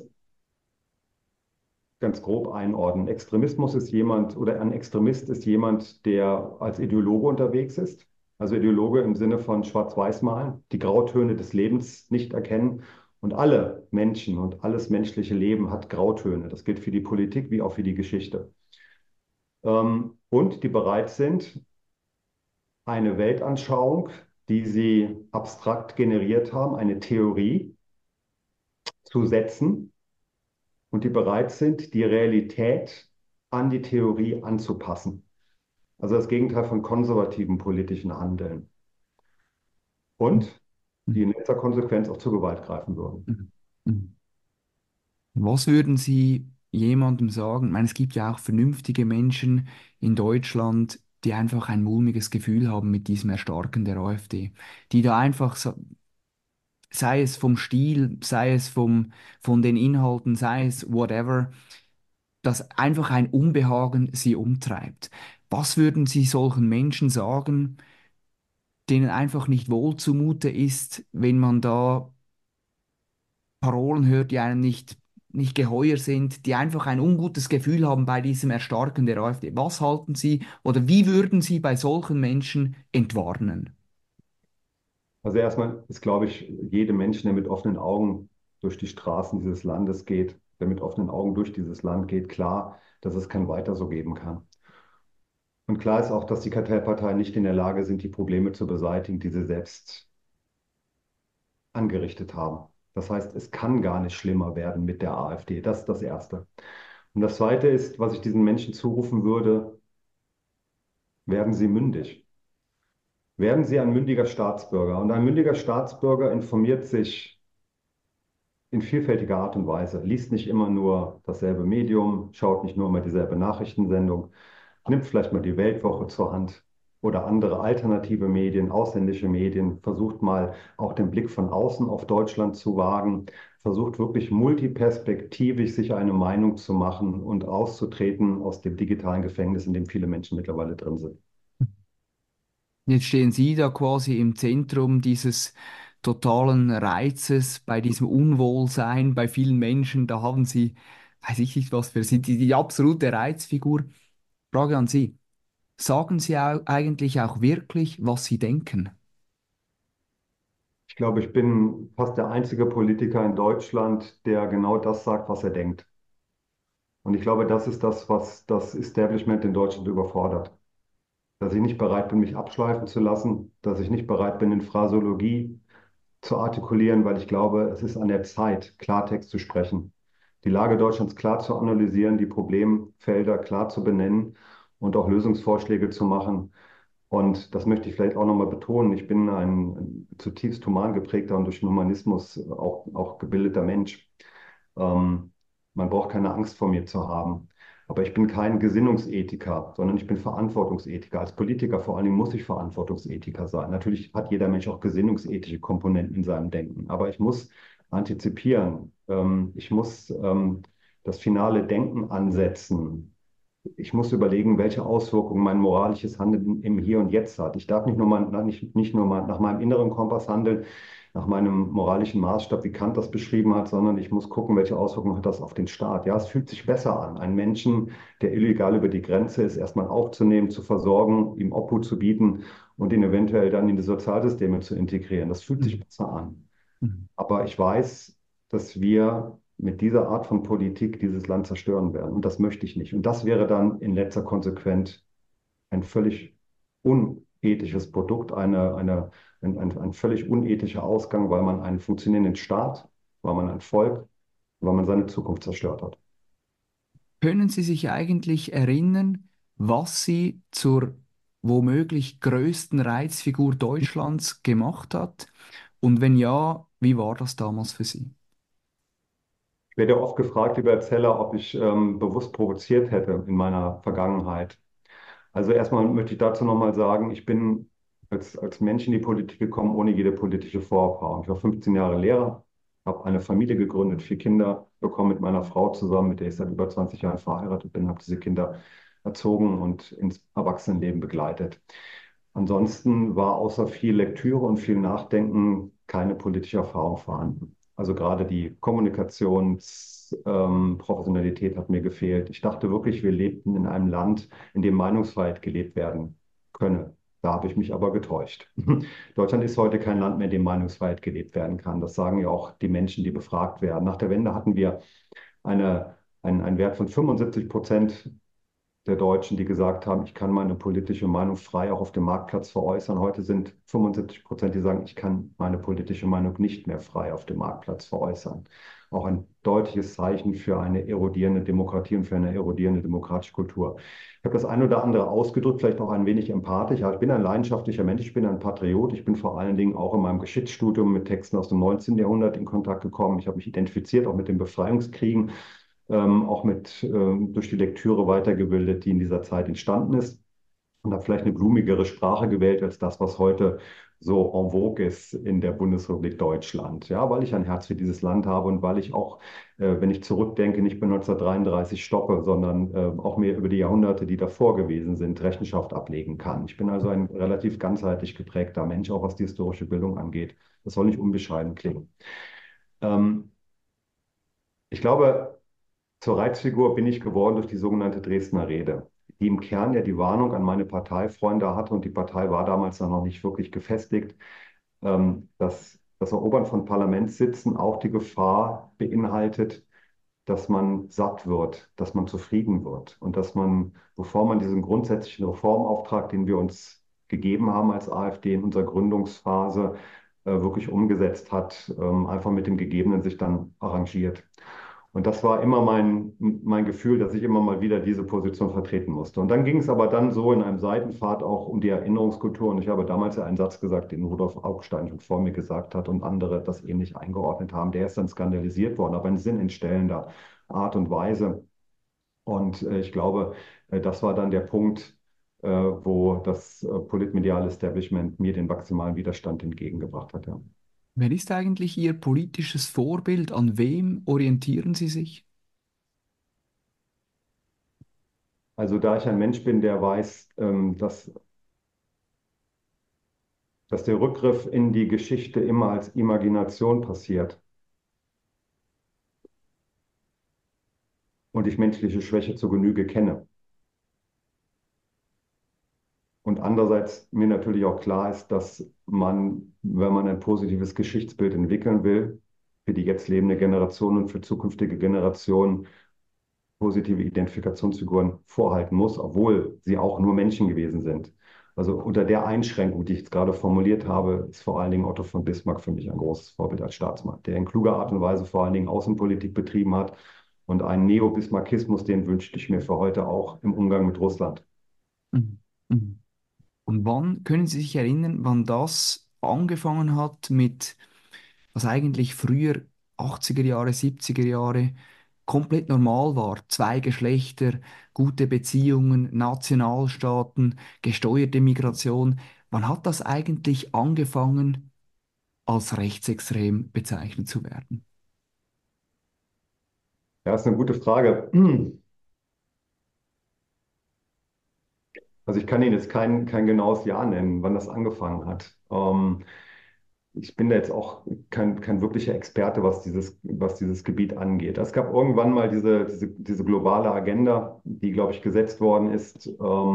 ganz grob einordnen. Extremismus ist jemand oder ein Extremist ist jemand, der als Ideologe unterwegs ist. Also Ideologe im Sinne von Schwarz-Weiß malen, die Grautöne des Lebens nicht erkennen. Und alle Menschen und alles menschliche Leben hat Grautöne. Das gilt für die Politik wie auch für die Geschichte. Und die bereit sind, eine Weltanschauung, die sie abstrakt generiert haben, eine Theorie zu setzen und die bereit sind, die Realität an die Theorie anzupassen. Also das Gegenteil von konservativem politischen Handeln. Und die Mhm. in letzter Konsequenz auch zur Gewalt greifen würden. Mhm. Mhm. Was würden Sie jemandem sagen? Ich meine, es gibt ja auch vernünftige Menschen in Deutschland, die einfach ein mulmiges Gefühl haben mit diesem Erstarken der AfD, die da einfach, sei es vom Stil, sei es von den Inhalten, sei es whatever, dass einfach ein Unbehagen sie umtreibt. Was würden Sie solchen Menschen sagen, denen einfach nicht wohl zumute ist, wenn man da Parolen hört, die einem nicht geheuer sind, die einfach ein ungutes Gefühl haben bei diesem Erstarken der AfD? Was halten Sie oder wie würden Sie bei solchen Menschen entwarnen? Also erstmal ist, glaube ich, jedem Menschen, der mit offenen Augen durch die Straßen dieses Landes geht, der mit offenen Augen durch dieses Land geht, klar, dass es kein Weiter so geben kann. Und klar ist auch, dass die Kartellparteien nicht in der Lage sind, die Probleme zu beseitigen, die sie selbst angerichtet haben. Das heißt, es kann gar nicht schlimmer werden mit der AfD. Das ist das Erste. Und das Zweite ist, was ich diesen Menschen zurufen würde, werden Sie mündig. Werden Sie ein mündiger Staatsbürger. Und ein mündiger Staatsbürger informiert sich in vielfältiger Art und Weise, liest nicht immer nur dasselbe Medium, schaut nicht nur immer dieselbe Nachrichtensendung, nimmt vielleicht mal die Weltwoche zur Hand oder andere alternative Medien, ausländische Medien, versucht mal auch den Blick von außen auf Deutschland zu wagen, versucht wirklich multiperspektivisch sich eine Meinung zu machen und auszutreten aus dem digitalen Gefängnis, in dem viele Menschen mittlerweile drin sind. Jetzt stehen Sie da quasi im Zentrum dieses totalen Reizes, bei diesem Unwohlsein bei vielen Menschen. Da haben Sie, weiß ich nicht was für, sind die absolute Reizfigur. Frage an Sie. Sagen Sie eigentlich auch wirklich, was Sie denken? Ich glaube, ich bin fast der einzige Politiker in Deutschland, der genau das sagt, was er denkt. Und ich glaube, das ist das, was das Establishment in Deutschland überfordert. Dass ich nicht bereit bin, mich abschleifen zu lassen, dass ich nicht bereit bin, in Phraseologie zu artikulieren, weil ich glaube, es ist an der Zeit, Klartext zu sprechen, die Lage Deutschlands klar zu analysieren, die Problemfelder klar zu benennen und auch Lösungsvorschläge zu machen. Und das möchte ich vielleicht auch nochmal betonen. Ich bin ein zutiefst human geprägter und durch den Humanismus auch gebildeter Mensch. Ähm, Man braucht keine Angst vor mir zu haben. Aber ich bin kein Gesinnungsethiker, sondern ich bin Verantwortungsethiker. Als Politiker vor allen Dingen muss ich Verantwortungsethiker sein. Natürlich hat jeder Mensch auch gesinnungsethische Komponenten in seinem Denken. Aber ich muss antizipieren. Ich muss das finale Denken ansetzen. Ich muss überlegen, welche Auswirkungen mein moralisches Handeln im Hier und Jetzt hat. Ich darf nicht nur mal nach meinem inneren Kompass handeln, nach meinem moralischen Maßstab, wie Kant das beschrieben hat, sondern ich muss gucken, welche Auswirkungen hat das auf den Staat. Ja, es fühlt sich besser an, einen Menschen, der illegal über die Grenze ist, erstmal aufzunehmen, zu versorgen, ihm Obhut zu bieten und ihn eventuell dann in die Sozialsysteme zu integrieren. Das fühlt sich Mhm. besser an. Mhm. Aber ich weiß, dass wir mit dieser Art von Politik dieses Land zerstören werden. Und das möchte ich nicht. Und das wäre dann in letzter Konsequenz ein völlig unethisches Produkt, ein völlig unethischer Ausgang, weil man einen funktionierenden Staat, weil man ein Volk, weil man seine Zukunft zerstört hat. Können Sie sich eigentlich erinnern, was Sie zur womöglich größten Reizfigur Deutschlands gemacht hat? Und wenn ja, wie war das damals für Sie? Ich werde ja oft gefragt, lieber Erzähler, ob ich bewusst provoziert hätte in meiner Vergangenheit. Also erstmal möchte ich dazu nochmal sagen, ich bin als Mensch in die Politik gekommen, ohne jede politische Vorerfahrung. Ich war 15 Jahre Lehrer, habe eine Familie gegründet, 4 Kinder bekommen mit meiner Frau zusammen, mit der ich seit über 20 Jahren verheiratet bin, habe diese Kinder erzogen und ins Erwachsenenleben begleitet. Ansonsten war außer viel Lektüre und viel Nachdenken keine politische Erfahrung vorhanden. Also gerade die Kommunikationsprofessionalität hat mir gefehlt. Ich dachte wirklich, wir lebten in einem Land, in dem Meinungsfreiheit gelebt werden könne. Da habe ich mich aber getäuscht. Deutschland ist heute kein Land mehr, in dem Meinungsfreiheit gelebt werden kann. Das sagen ja auch die Menschen, die befragt werden. Nach der Wende hatten wir einen Wert von 75% der Deutschen, die gesagt haben, ich kann meine politische Meinung frei auch auf dem Marktplatz veräußern. Heute sind 75%, die sagen, ich kann meine politische Meinung nicht mehr frei auf dem Marktplatz veräußern. Auch ein deutliches Zeichen für eine erodierende Demokratie und für eine erodierende demokratische Kultur. Ich habe das eine oder andere ausgedrückt, vielleicht auch ein wenig empathisch. Aber ich bin ein leidenschaftlicher Mensch, ich bin ein Patriot. Ich bin vor allen Dingen auch in meinem Geschichtsstudium mit Texten aus dem 19. Jahrhundert in Kontakt gekommen. Ich habe mich identifiziert, auch mit den Befreiungskriegen, auch durch die Lektüre weitergebildet, die in dieser Zeit entstanden ist. Und habe vielleicht eine blumigere Sprache gewählt als das, was heute so en vogue ist in der Bundesrepublik Deutschland. Ja, weil ich ein Herz für dieses Land habe und weil ich auch, wenn ich zurückdenke, nicht bei 1933 stoppe, sondern auch mir über die Jahrhunderte, die davor gewesen sind, Rechenschaft ablegen kann. Ich bin also ein relativ ganzheitlich geprägter Mensch, auch was die historische Bildung angeht. Das soll nicht unbescheiden klingen. Ähm, Ich glaube, zur Reizfigur bin ich geworden durch die sogenannte Dresdner Rede, die im Kern ja die Warnung an meine Parteifreunde hatte, und die Partei war damals noch nicht wirklich gefestigt, dass das Erobern von Parlamentssitzen auch die Gefahr beinhaltet, dass man satt wird, dass man zufrieden wird und dass man, bevor man diesen grundsätzlichen Reformauftrag, den wir uns gegeben haben als AfD in unserer Gründungsphase, wirklich umgesetzt hat, einfach mit dem Gegebenen sich dann arrangiert. Und das war immer mein Gefühl, dass ich immer mal wieder diese Position vertreten musste. Und dann ging es aber dann so in einem Seitenpfad auch um die Erinnerungskultur. Und ich habe damals ja einen Satz gesagt, den Rudolf Augstein schon vor mir gesagt hat und andere das ähnlich eingeordnet haben. Der ist dann skandalisiert worden, aber in sinnentstellender Art und Weise. Und ich glaube, das war dann der Punkt, wo das politmediale Establishment mir den maximalen Widerstand entgegengebracht hat. Ja. Wer ist eigentlich Ihr politisches Vorbild? An wem orientieren Sie sich? Also da ich ein Mensch bin, der weiß, dass der Rückgriff in die Geschichte immer als Imagination passiert und ich menschliche Schwäche zur Genüge kenne. Und andererseits mir natürlich auch klar ist, dass man, wenn man ein positives Geschichtsbild entwickeln will, für die jetzt lebende Generation und für zukünftige Generationen positive Identifikationsfiguren vorhalten muss, obwohl sie auch nur Menschen gewesen sind. Also unter der Einschränkung, die ich jetzt gerade formuliert habe, ist vor allen Dingen Otto von Bismarck für mich ein großes Vorbild als Staatsmann, der in kluger Art und Weise vor allen Dingen Außenpolitik betrieben hat. Und einen Neo-Bismarckismus, den wünschte ich mir für heute auch im Umgang mit Russland. Mhm. Mhm. Und wann können Sie sich erinnern, wann das angefangen hat mit, was eigentlich früher 80er Jahre, 70er Jahre komplett normal war? Zwei Geschlechter, gute Beziehungen, Nationalstaaten, gesteuerte Migration. Wann hat das eigentlich angefangen, als rechtsextrem bezeichnet zu werden? Ja, ist eine gute Frage. Also ich kann Ihnen jetzt kein genaues Jahr nennen, wann das angefangen hat. Ich bin da jetzt auch kein wirklicher Experte, was dieses Gebiet angeht. Es gab irgendwann mal diese globale Agenda, die, glaube ich, gesetzt worden ist,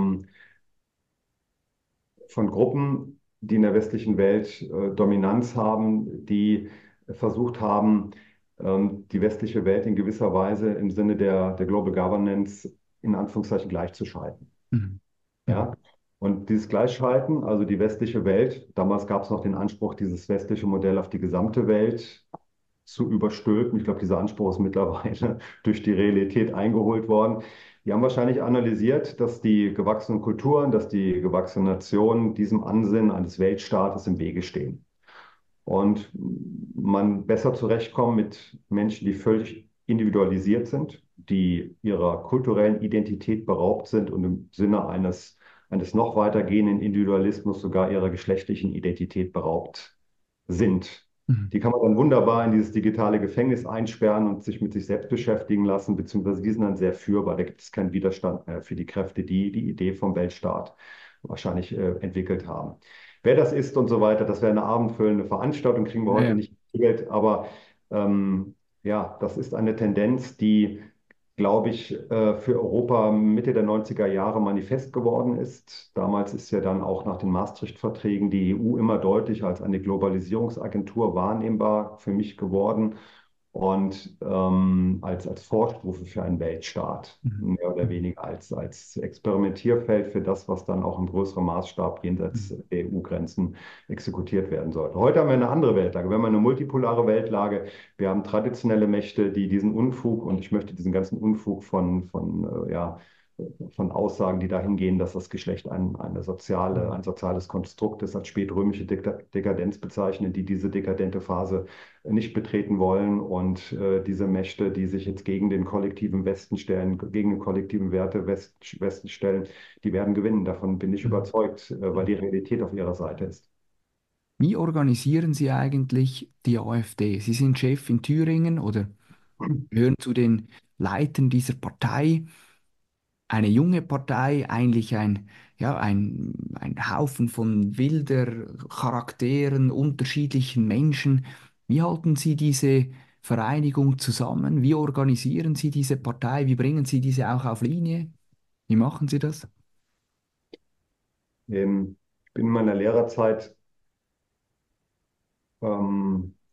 von Gruppen, die in der westlichen Welt Dominanz haben, die versucht haben, die westliche Welt in gewisser Weise im Sinne der Global Governance in Anführungszeichen gleichzuschalten. Mhm. Mhm. Ja? Und dieses Gleichschalten, also die westliche Welt, damals gab es noch den Anspruch, dieses westliche Modell auf die gesamte Welt zu überstülpen. Ich glaube, dieser Anspruch ist mittlerweile durch die Realität eingeholt worden. Die haben wahrscheinlich analysiert, dass die gewachsenen Kulturen, dass die gewachsenen Nationen diesem Ansinnen eines Weltstaates im Wege stehen. Und man besser zurechtkommt mit Menschen, die völlig individualisiert sind, die ihrer kulturellen Identität beraubt sind und im Sinne eines noch weitergehenden Individualismus sogar ihrer geschlechtlichen Identität beraubt sind. Mhm. Die kann man dann wunderbar in dieses digitale Gefängnis einsperren und sich mit sich selbst beschäftigen lassen, beziehungsweise die sind dann sehr führbar. Da gibt es keinen Widerstand mehr für die Kräfte, die die Idee vom Weltstaat wahrscheinlich entwickelt haben. Wer das ist und so weiter, das wäre eine abendfüllende Veranstaltung, kriegen wir Ja, heute ja. nicht geregelt, aber ja, das ist eine Tendenz, die, glaube ich, für Europa Mitte der 90er Jahre manifest geworden ist. Damals ist ja dann auch nach den Maastricht-Verträgen die EU immer deutlicher als eine Globalisierungsagentur wahrnehmbar für mich geworden und als Vorstufe für einen Weltstaat, Mhm. mehr oder Mhm. weniger als Experimentierfeld für das, was dann auch im größeren Maßstab Mhm. jenseits der EU-Grenzen exekutiert werden sollte. Heute haben wir eine andere Weltlage. Wir haben eine multipolare Weltlage. Wir haben traditionelle Mächte, die diesen Unfug, und ich möchte diesen ganzen Unfug von Aussagen, die dahin gehen, dass das Geschlecht ein soziales Konstrukt ist, als spätrömische Dekadenz bezeichnen, die diese dekadente Phase nicht betreten wollen. Und diese Mächte, die sich jetzt gegen den kollektiven Westen stellen, gegen den kollektiven Westen stellen, die werden gewinnen. Davon bin ich Mhm. überzeugt, weil die Realität auf ihrer Seite ist. Wie organisieren Sie eigentlich die AfD? Sie sind Chef in Thüringen oder gehören zu den Leitern dieser Partei. Eine junge Partei, eigentlich ein Haufen von wilder Charakteren, unterschiedlichen Menschen. Wie halten Sie diese Vereinigung zusammen? Wie organisieren Sie diese Partei? Wie bringen Sie diese auch auf Linie? Wie machen Sie das? Ich bin in meiner Lehrerzeit ähm,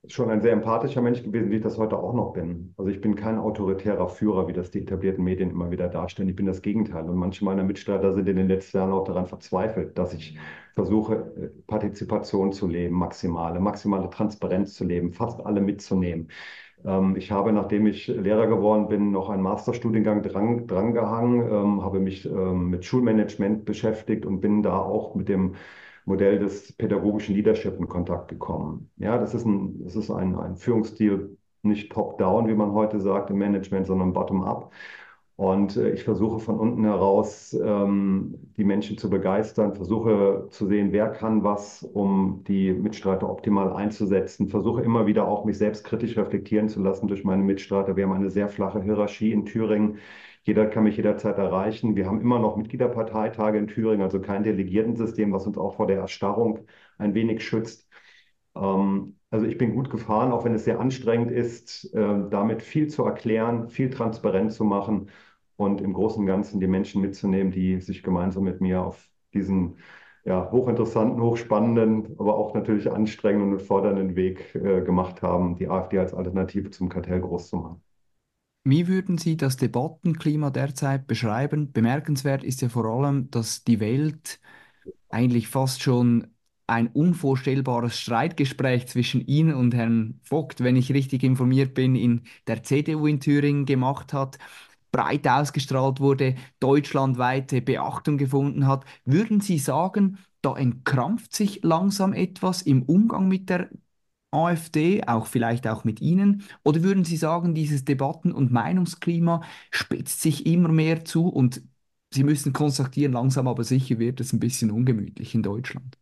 schon ein sehr empathischer Mensch gewesen, wie ich das heute auch noch bin. Also ich bin kein autoritärer Führer, wie das die etablierten Medien immer wieder darstellen. Ich bin das Gegenteil. Und manche meiner Mitstreiter sind in den letzten Jahren auch daran verzweifelt, dass ich versuche, Partizipation zu leben, maximale Transparenz zu leben, fast alle mitzunehmen. Ich habe, nachdem ich Lehrer geworden bin, noch einen Masterstudiengang drangehangen, habe mich mit Schulmanagement beschäftigt und bin da auch mit dem Modell des pädagogischen Leadership in Kontakt gekommen. Ja, das ist ein Führungsstil, nicht top-down, wie man heute sagt im Management, sondern bottom-up. Und ich versuche von unten heraus die Menschen zu begeistern, versuche zu sehen, wer kann was, um die Mitstreiter optimal einzusetzen, versuche immer wieder auch mich selbst kritisch reflektieren zu lassen durch meine Mitstreiter. Wir haben eine sehr flache Hierarchie in Thüringen. Jeder kann mich jederzeit erreichen. Wir haben immer noch Mitgliederparteitage in Thüringen, also kein Delegiertensystem, was uns auch vor der Erstarrung ein wenig schützt. Also ich bin gut gefahren, auch wenn es sehr anstrengend ist, damit viel zu erklären, viel transparent zu machen und im Großen und Ganzen die Menschen mitzunehmen, die sich gemeinsam mit mir auf diesen ja, hochinteressanten, hochspannenden, aber auch natürlich anstrengenden und fordernden Weg gemacht haben, die AfD als Alternative zum Kartell groß zu machen. Wie würden Sie das Debattenklima derzeit beschreiben? Bemerkenswert ist ja vor allem, dass die Welt eigentlich fast schon ein unvorstellbares Streitgespräch zwischen Ihnen und Herrn Vogt, wenn ich richtig informiert bin, in der CDU in Thüringen gemacht hat, breit ausgestrahlt wurde, deutschlandweite Beachtung gefunden hat. Würden Sie sagen, da entkrampft sich langsam etwas im Umgang mit der AfD, auch vielleicht auch mit Ihnen? Oder würden Sie sagen, dieses Debatten- und Meinungsklima spitzt sich immer mehr zu und Sie müssen konstatieren, langsam aber sicher wird es ein bisschen ungemütlich in Deutschland?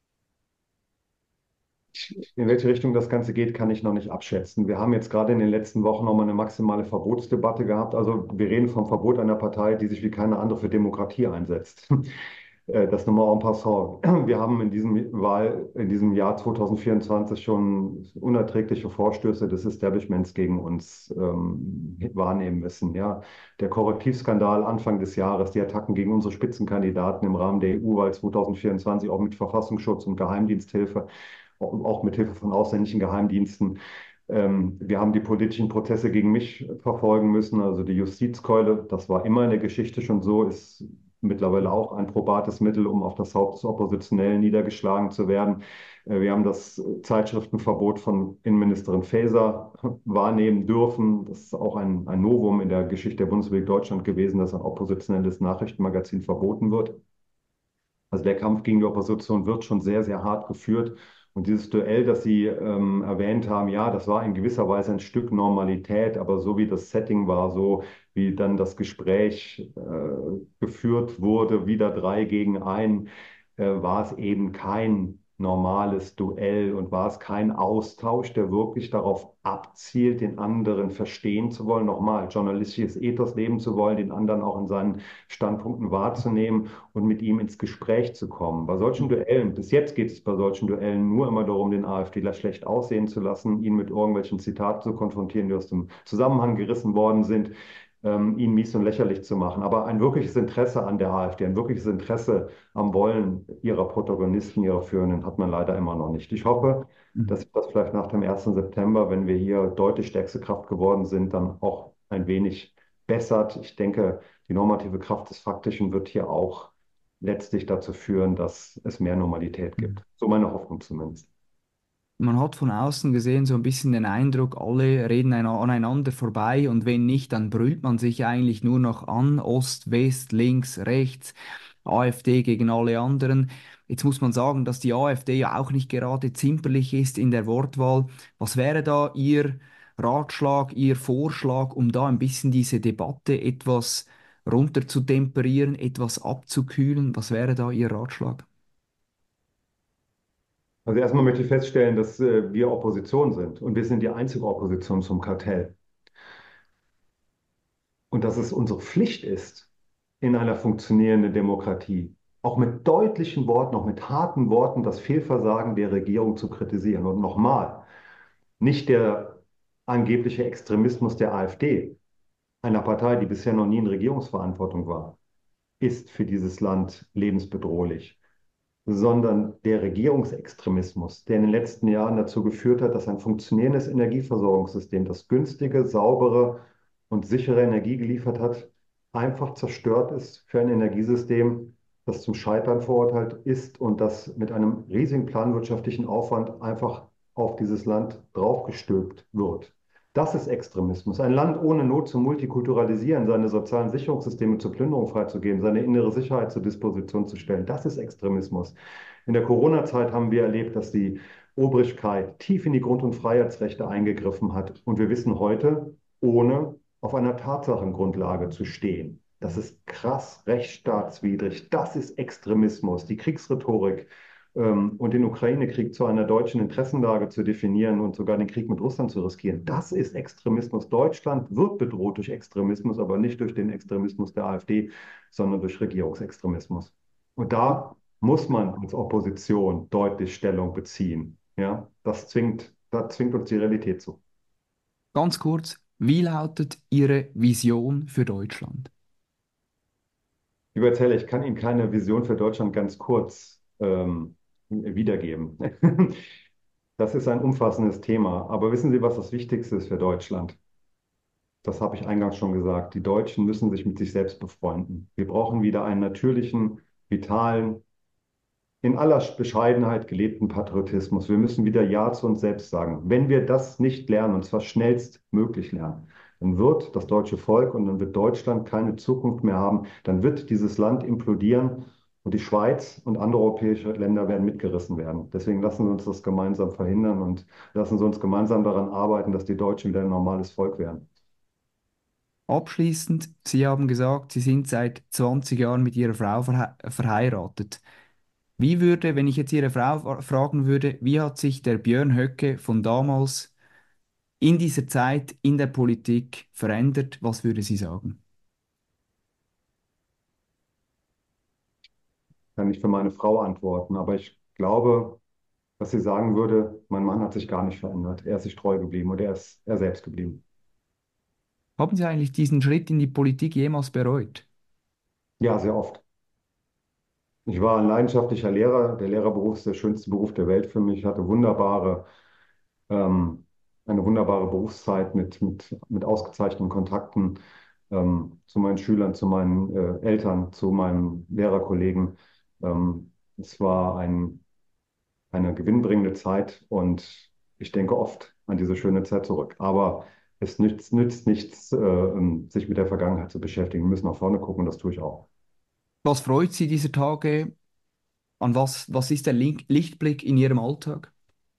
In welche Richtung das Ganze geht, kann ich noch nicht abschätzen. Wir haben jetzt gerade in den letzten Wochen nochmal eine maximale Verbotsdebatte gehabt. Also wir reden vom Verbot einer Partei, die sich wie keine andere für Demokratie einsetzt. Das nochmal en passant. Wir haben in diesem Jahr 2024 schon unerträgliche Vorstöße des Establishments gegen uns wahrnehmen müssen. Ja, der Korruptivskandal Anfang des Jahres, die Attacken gegen unsere Spitzenkandidaten im Rahmen der EU-Wahl 2024, auch mit Verfassungsschutz und Geheimdiensthilfe, auch mit Hilfe von ausländischen Geheimdiensten. Wir haben die politischen Prozesse gegen mich verfolgen müssen, also die Justizkeule. Das war immer in der Geschichte schon so, ist mittlerweile auch ein probates Mittel, um auf das Haupt des Oppositionellen niedergeschlagen zu werden. Wir haben das Zeitschriftenverbot von Innenministerin Faeser wahrnehmen dürfen. Das ist auch ein Novum in der Geschichte der Bundesrepublik Deutschland gewesen, dass ein oppositionelles Nachrichtenmagazin verboten wird. Also der Kampf gegen die Opposition wird schon sehr, sehr hart geführt. Und dieses Duell, das Sie erwähnt haben, ja, das war in gewisser Weise ein Stück Normalität, aber so wie das Setting war, so wie dann das Gespräch geführt wurde, wieder drei gegen einen, war es eben kein normales Duell und war es kein Austausch, der wirklich darauf abzielt, den anderen verstehen zu wollen, nochmal journalistisches Ethos leben zu wollen, den anderen auch in seinen Standpunkten wahrzunehmen und mit ihm ins Gespräch zu kommen. Bei solchen Duellen, bis jetzt geht es bei solchen Duellen nur immer darum, den AfDler schlecht aussehen zu lassen, ihn mit irgendwelchen Zitaten zu konfrontieren, die aus dem Zusammenhang gerissen worden sind, ihn mies und lächerlich zu machen. Aber ein wirkliches Interesse an der AfD, ein wirkliches Interesse am Wollen ihrer Protagonisten, ihrer Führenden, hat man leider immer noch nicht. Ich hoffe, dass sich das vielleicht nach dem 1. September, wenn wir hier deutlich stärkste Kraft geworden sind, dann auch ein wenig bessert. Ich denke, die normative Kraft des Faktischen wird hier auch letztlich dazu führen, dass es mehr Normalität gibt. So meine Hoffnung zumindest. Man hat von außen gesehen so ein bisschen den Eindruck, alle reden aneinander vorbei und wenn nicht, dann brüllt man sich eigentlich nur noch an, Ost, West, links, rechts, AfD gegen alle anderen. Jetzt muss man sagen, dass die AfD ja auch nicht gerade zimperlich ist in der Wortwahl. Was wäre da Ihr Ratschlag, Ihr Vorschlag, um da ein bisschen diese Debatte etwas runter zu temperieren, etwas abzukühlen? Was wäre da Ihr Ratschlag? Also erstmal möchte ich feststellen, dass wir Opposition sind und wir sind die einzige Opposition zum Kartell. Und dass es unsere Pflicht ist, in einer funktionierenden Demokratie, auch mit deutlichen Worten, auch mit harten Worten, das Fehlversagen der Regierung zu kritisieren. Und nochmal, nicht der angebliche Extremismus der AfD, einer Partei, die bisher noch nie in Regierungsverantwortung war, ist für dieses Land lebensbedrohlich. sondern der Regierungsextremismus, der in den letzten Jahren dazu geführt hat, dass ein funktionierendes Energieversorgungssystem, das günstige, saubere und sichere Energie geliefert hat, einfach zerstört ist für ein Energiesystem, das zum Scheitern verurteilt ist und das mit einem riesigen planwirtschaftlichen Aufwand einfach auf dieses Land draufgestülpt wird. Das ist Extremismus. Ein Land ohne Not zu multikulturalisieren, seine sozialen Sicherungssysteme zur Plünderung freizugeben, seine innere Sicherheit zur Disposition zu stellen, das ist Extremismus. In der Corona-Zeit haben wir erlebt, dass die Obrigkeit tief in die Grund- und Freiheitsrechte eingegriffen hat. Und wir wissen heute, ohne auf einer Tatsachengrundlage zu stehen. Das ist krass rechtsstaatswidrig. Das ist Extremismus. Die Kriegsrhetorik und den Ukraine-Krieg zu einer deutschen Interessenlage zu definieren und sogar den Krieg mit Russland zu riskieren. Das ist Extremismus. Deutschland wird bedroht durch Extremismus, aber nicht durch den Extremismus der AfD, sondern durch Regierungsextremismus. Und da muss man als Opposition deutlich Stellung beziehen. Ja, da zwingt uns die Realität zu. Ganz kurz, wie lautet Ihre Vision für Deutschland? Lieber Erzähler, ich kann Ihnen keine Vision für Deutschland ganz kurz wiedergeben. Das ist ein umfassendes Thema. Aber wissen Sie, was das Wichtigste ist für Deutschland? Das habe ich eingangs schon gesagt. Die Deutschen müssen sich mit sich selbst befreunden. Wir brauchen wieder einen natürlichen, vitalen, in aller Bescheidenheit gelebten Patriotismus. Wir müssen wieder Ja zu uns selbst sagen. Wenn wir das nicht lernen, und zwar schnellstmöglich lernen, dann wird das deutsche Volk und dann wird Deutschland keine Zukunft mehr haben. Dann wird dieses Land implodieren und die Schweiz und andere europäische Länder werden mitgerissen werden. Deswegen lassen Sie uns das gemeinsam verhindern und lassen Sie uns gemeinsam daran arbeiten, dass die Deutschen wieder ein normales Volk werden. Abschließend, Sie haben gesagt, Sie sind seit 20 Jahren mit Ihrer Frau verheiratet. Wie würde, wenn ich jetzt Ihre Frau fragen würde, wie hat sich der Björn Höcke von damals in dieser Zeit in der Politik verändert? Was würde sie sagen? Kann ich für meine Frau antworten, aber ich glaube, was sie sagen würde, mein Mann hat sich gar nicht verändert. Er ist sich treu geblieben und er ist er selbst geblieben. Haben Sie eigentlich diesen Schritt in die Politik jemals bereut? Ja, sehr oft. Ich war ein leidenschaftlicher Lehrer. Der Lehrerberuf ist der schönste Beruf der Welt für mich. Ich hatte ähm, eine wunderbare Berufszeit mit ausgezeichneten Kontakten zu meinen Schülern, zu meinen Eltern, zu meinen Lehrerkollegen. Es war eine gewinnbringende Zeit und ich denke oft an diese schöne Zeit zurück. Aber es nützt nichts, sich mit der Vergangenheit zu beschäftigen. Wir müssen nach vorne gucken und das tue ich auch. Was freut Sie dieser Tage? An was ist der Lichtblick in Ihrem Alltag?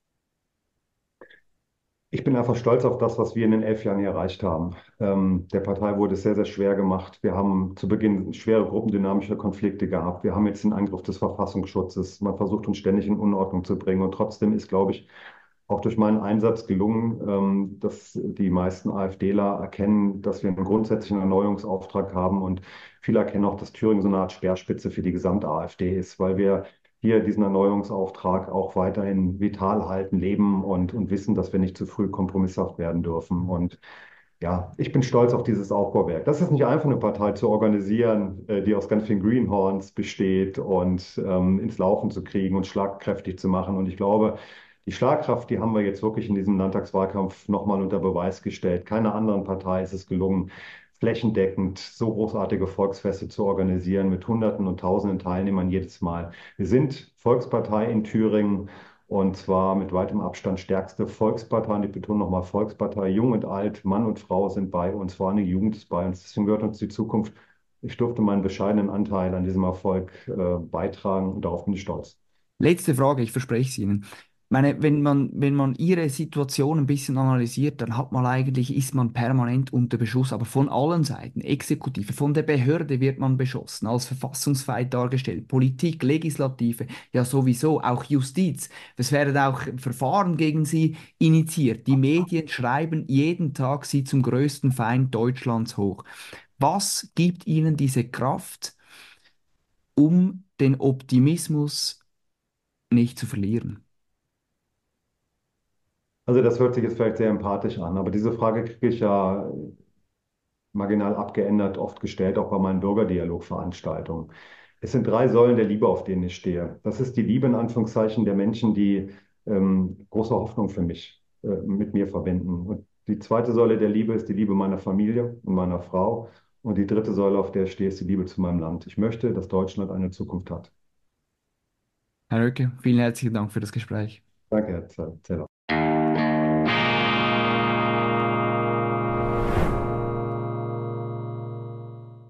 Ich bin einfach stolz auf das, was wir in den 11 Jahren hier erreicht haben. Der Partei wurde es sehr, sehr schwer gemacht. Wir haben zu Beginn schwere gruppendynamische Konflikte gehabt. Wir haben jetzt den Angriff des Verfassungsschutzes. Man versucht uns ständig in Unordnung zu bringen. Und trotzdem ist, glaube ich, auch durch meinen Einsatz gelungen, dass die meisten AfDler erkennen, dass wir einen grundsätzlichen Erneuerungsauftrag haben. Und viele erkennen auch, dass Thüringen so eine Art Speerspitze für die gesamte AfD ist, weil wir hier diesen Erneuerungsauftrag auch weiterhin vital halten, leben und wissen, dass wir nicht zu früh kompromisshaft werden dürfen. Und ja, ich bin stolz auf dieses Aufbauwerk. Das ist nicht einfach, eine Partei zu organisieren, die aus ganz vielen Greenhorns besteht und ins Laufen zu kriegen und schlagkräftig zu machen. Und ich glaube, die Schlagkraft, die haben wir jetzt wirklich in diesem Landtagswahlkampf nochmal unter Beweis gestellt. Keiner anderen Partei ist es gelungen, flächendeckend so großartige Volksfeste zu organisieren mit Hunderten und Tausenden Teilnehmern jedes Mal. Wir sind Volkspartei in Thüringen. Und zwar mit weitem Abstand stärkste Volkspartei. Und ich betone nochmal Volkspartei. Jung und alt, Mann und Frau sind bei uns, vor allem die Jugend ist bei uns. Deswegen gehört uns die Zukunft. Ich durfte meinen bescheidenen Anteil an diesem Erfolg beitragen und darauf bin ich stolz. Letzte Frage, ich verspreche es Ihnen. Ich meine, wenn man Ihre Situation ein bisschen analysiert, dann hat man eigentlich, ist man permanent unter Beschuss, aber von allen Seiten, Exekutive, von der Behörde wird man beschossen, als verfassungsfeindlich dargestellt, Politik, Legislative, ja sowieso, auch Justiz. Es werden auch Verfahren gegen Sie initiiert. Die Medien schreiben jeden Tag Sie zum größten Feind Deutschlands hoch. Was gibt Ihnen diese Kraft, um den Optimismus nicht zu verlieren? Also das hört sich jetzt vielleicht sehr empathisch an, aber diese Frage kriege ich ja marginal abgeändert oft gestellt, auch bei meinen Bürgerdialogveranstaltungen. Es sind drei Säulen der Liebe, auf denen ich stehe. Das ist die Liebe in Anführungszeichen der Menschen, die große Hoffnung für mich mit mir verbinden. Und die zweite Säule der Liebe ist die Liebe meiner Familie und meiner Frau. Und die dritte Säule, auf der ich stehe, ist die Liebe zu meinem Land. Ich möchte, dass Deutschland eine Zukunft hat. Herr Röcke, vielen herzlichen Dank für das Gespräch. Danke, Herr Zeller.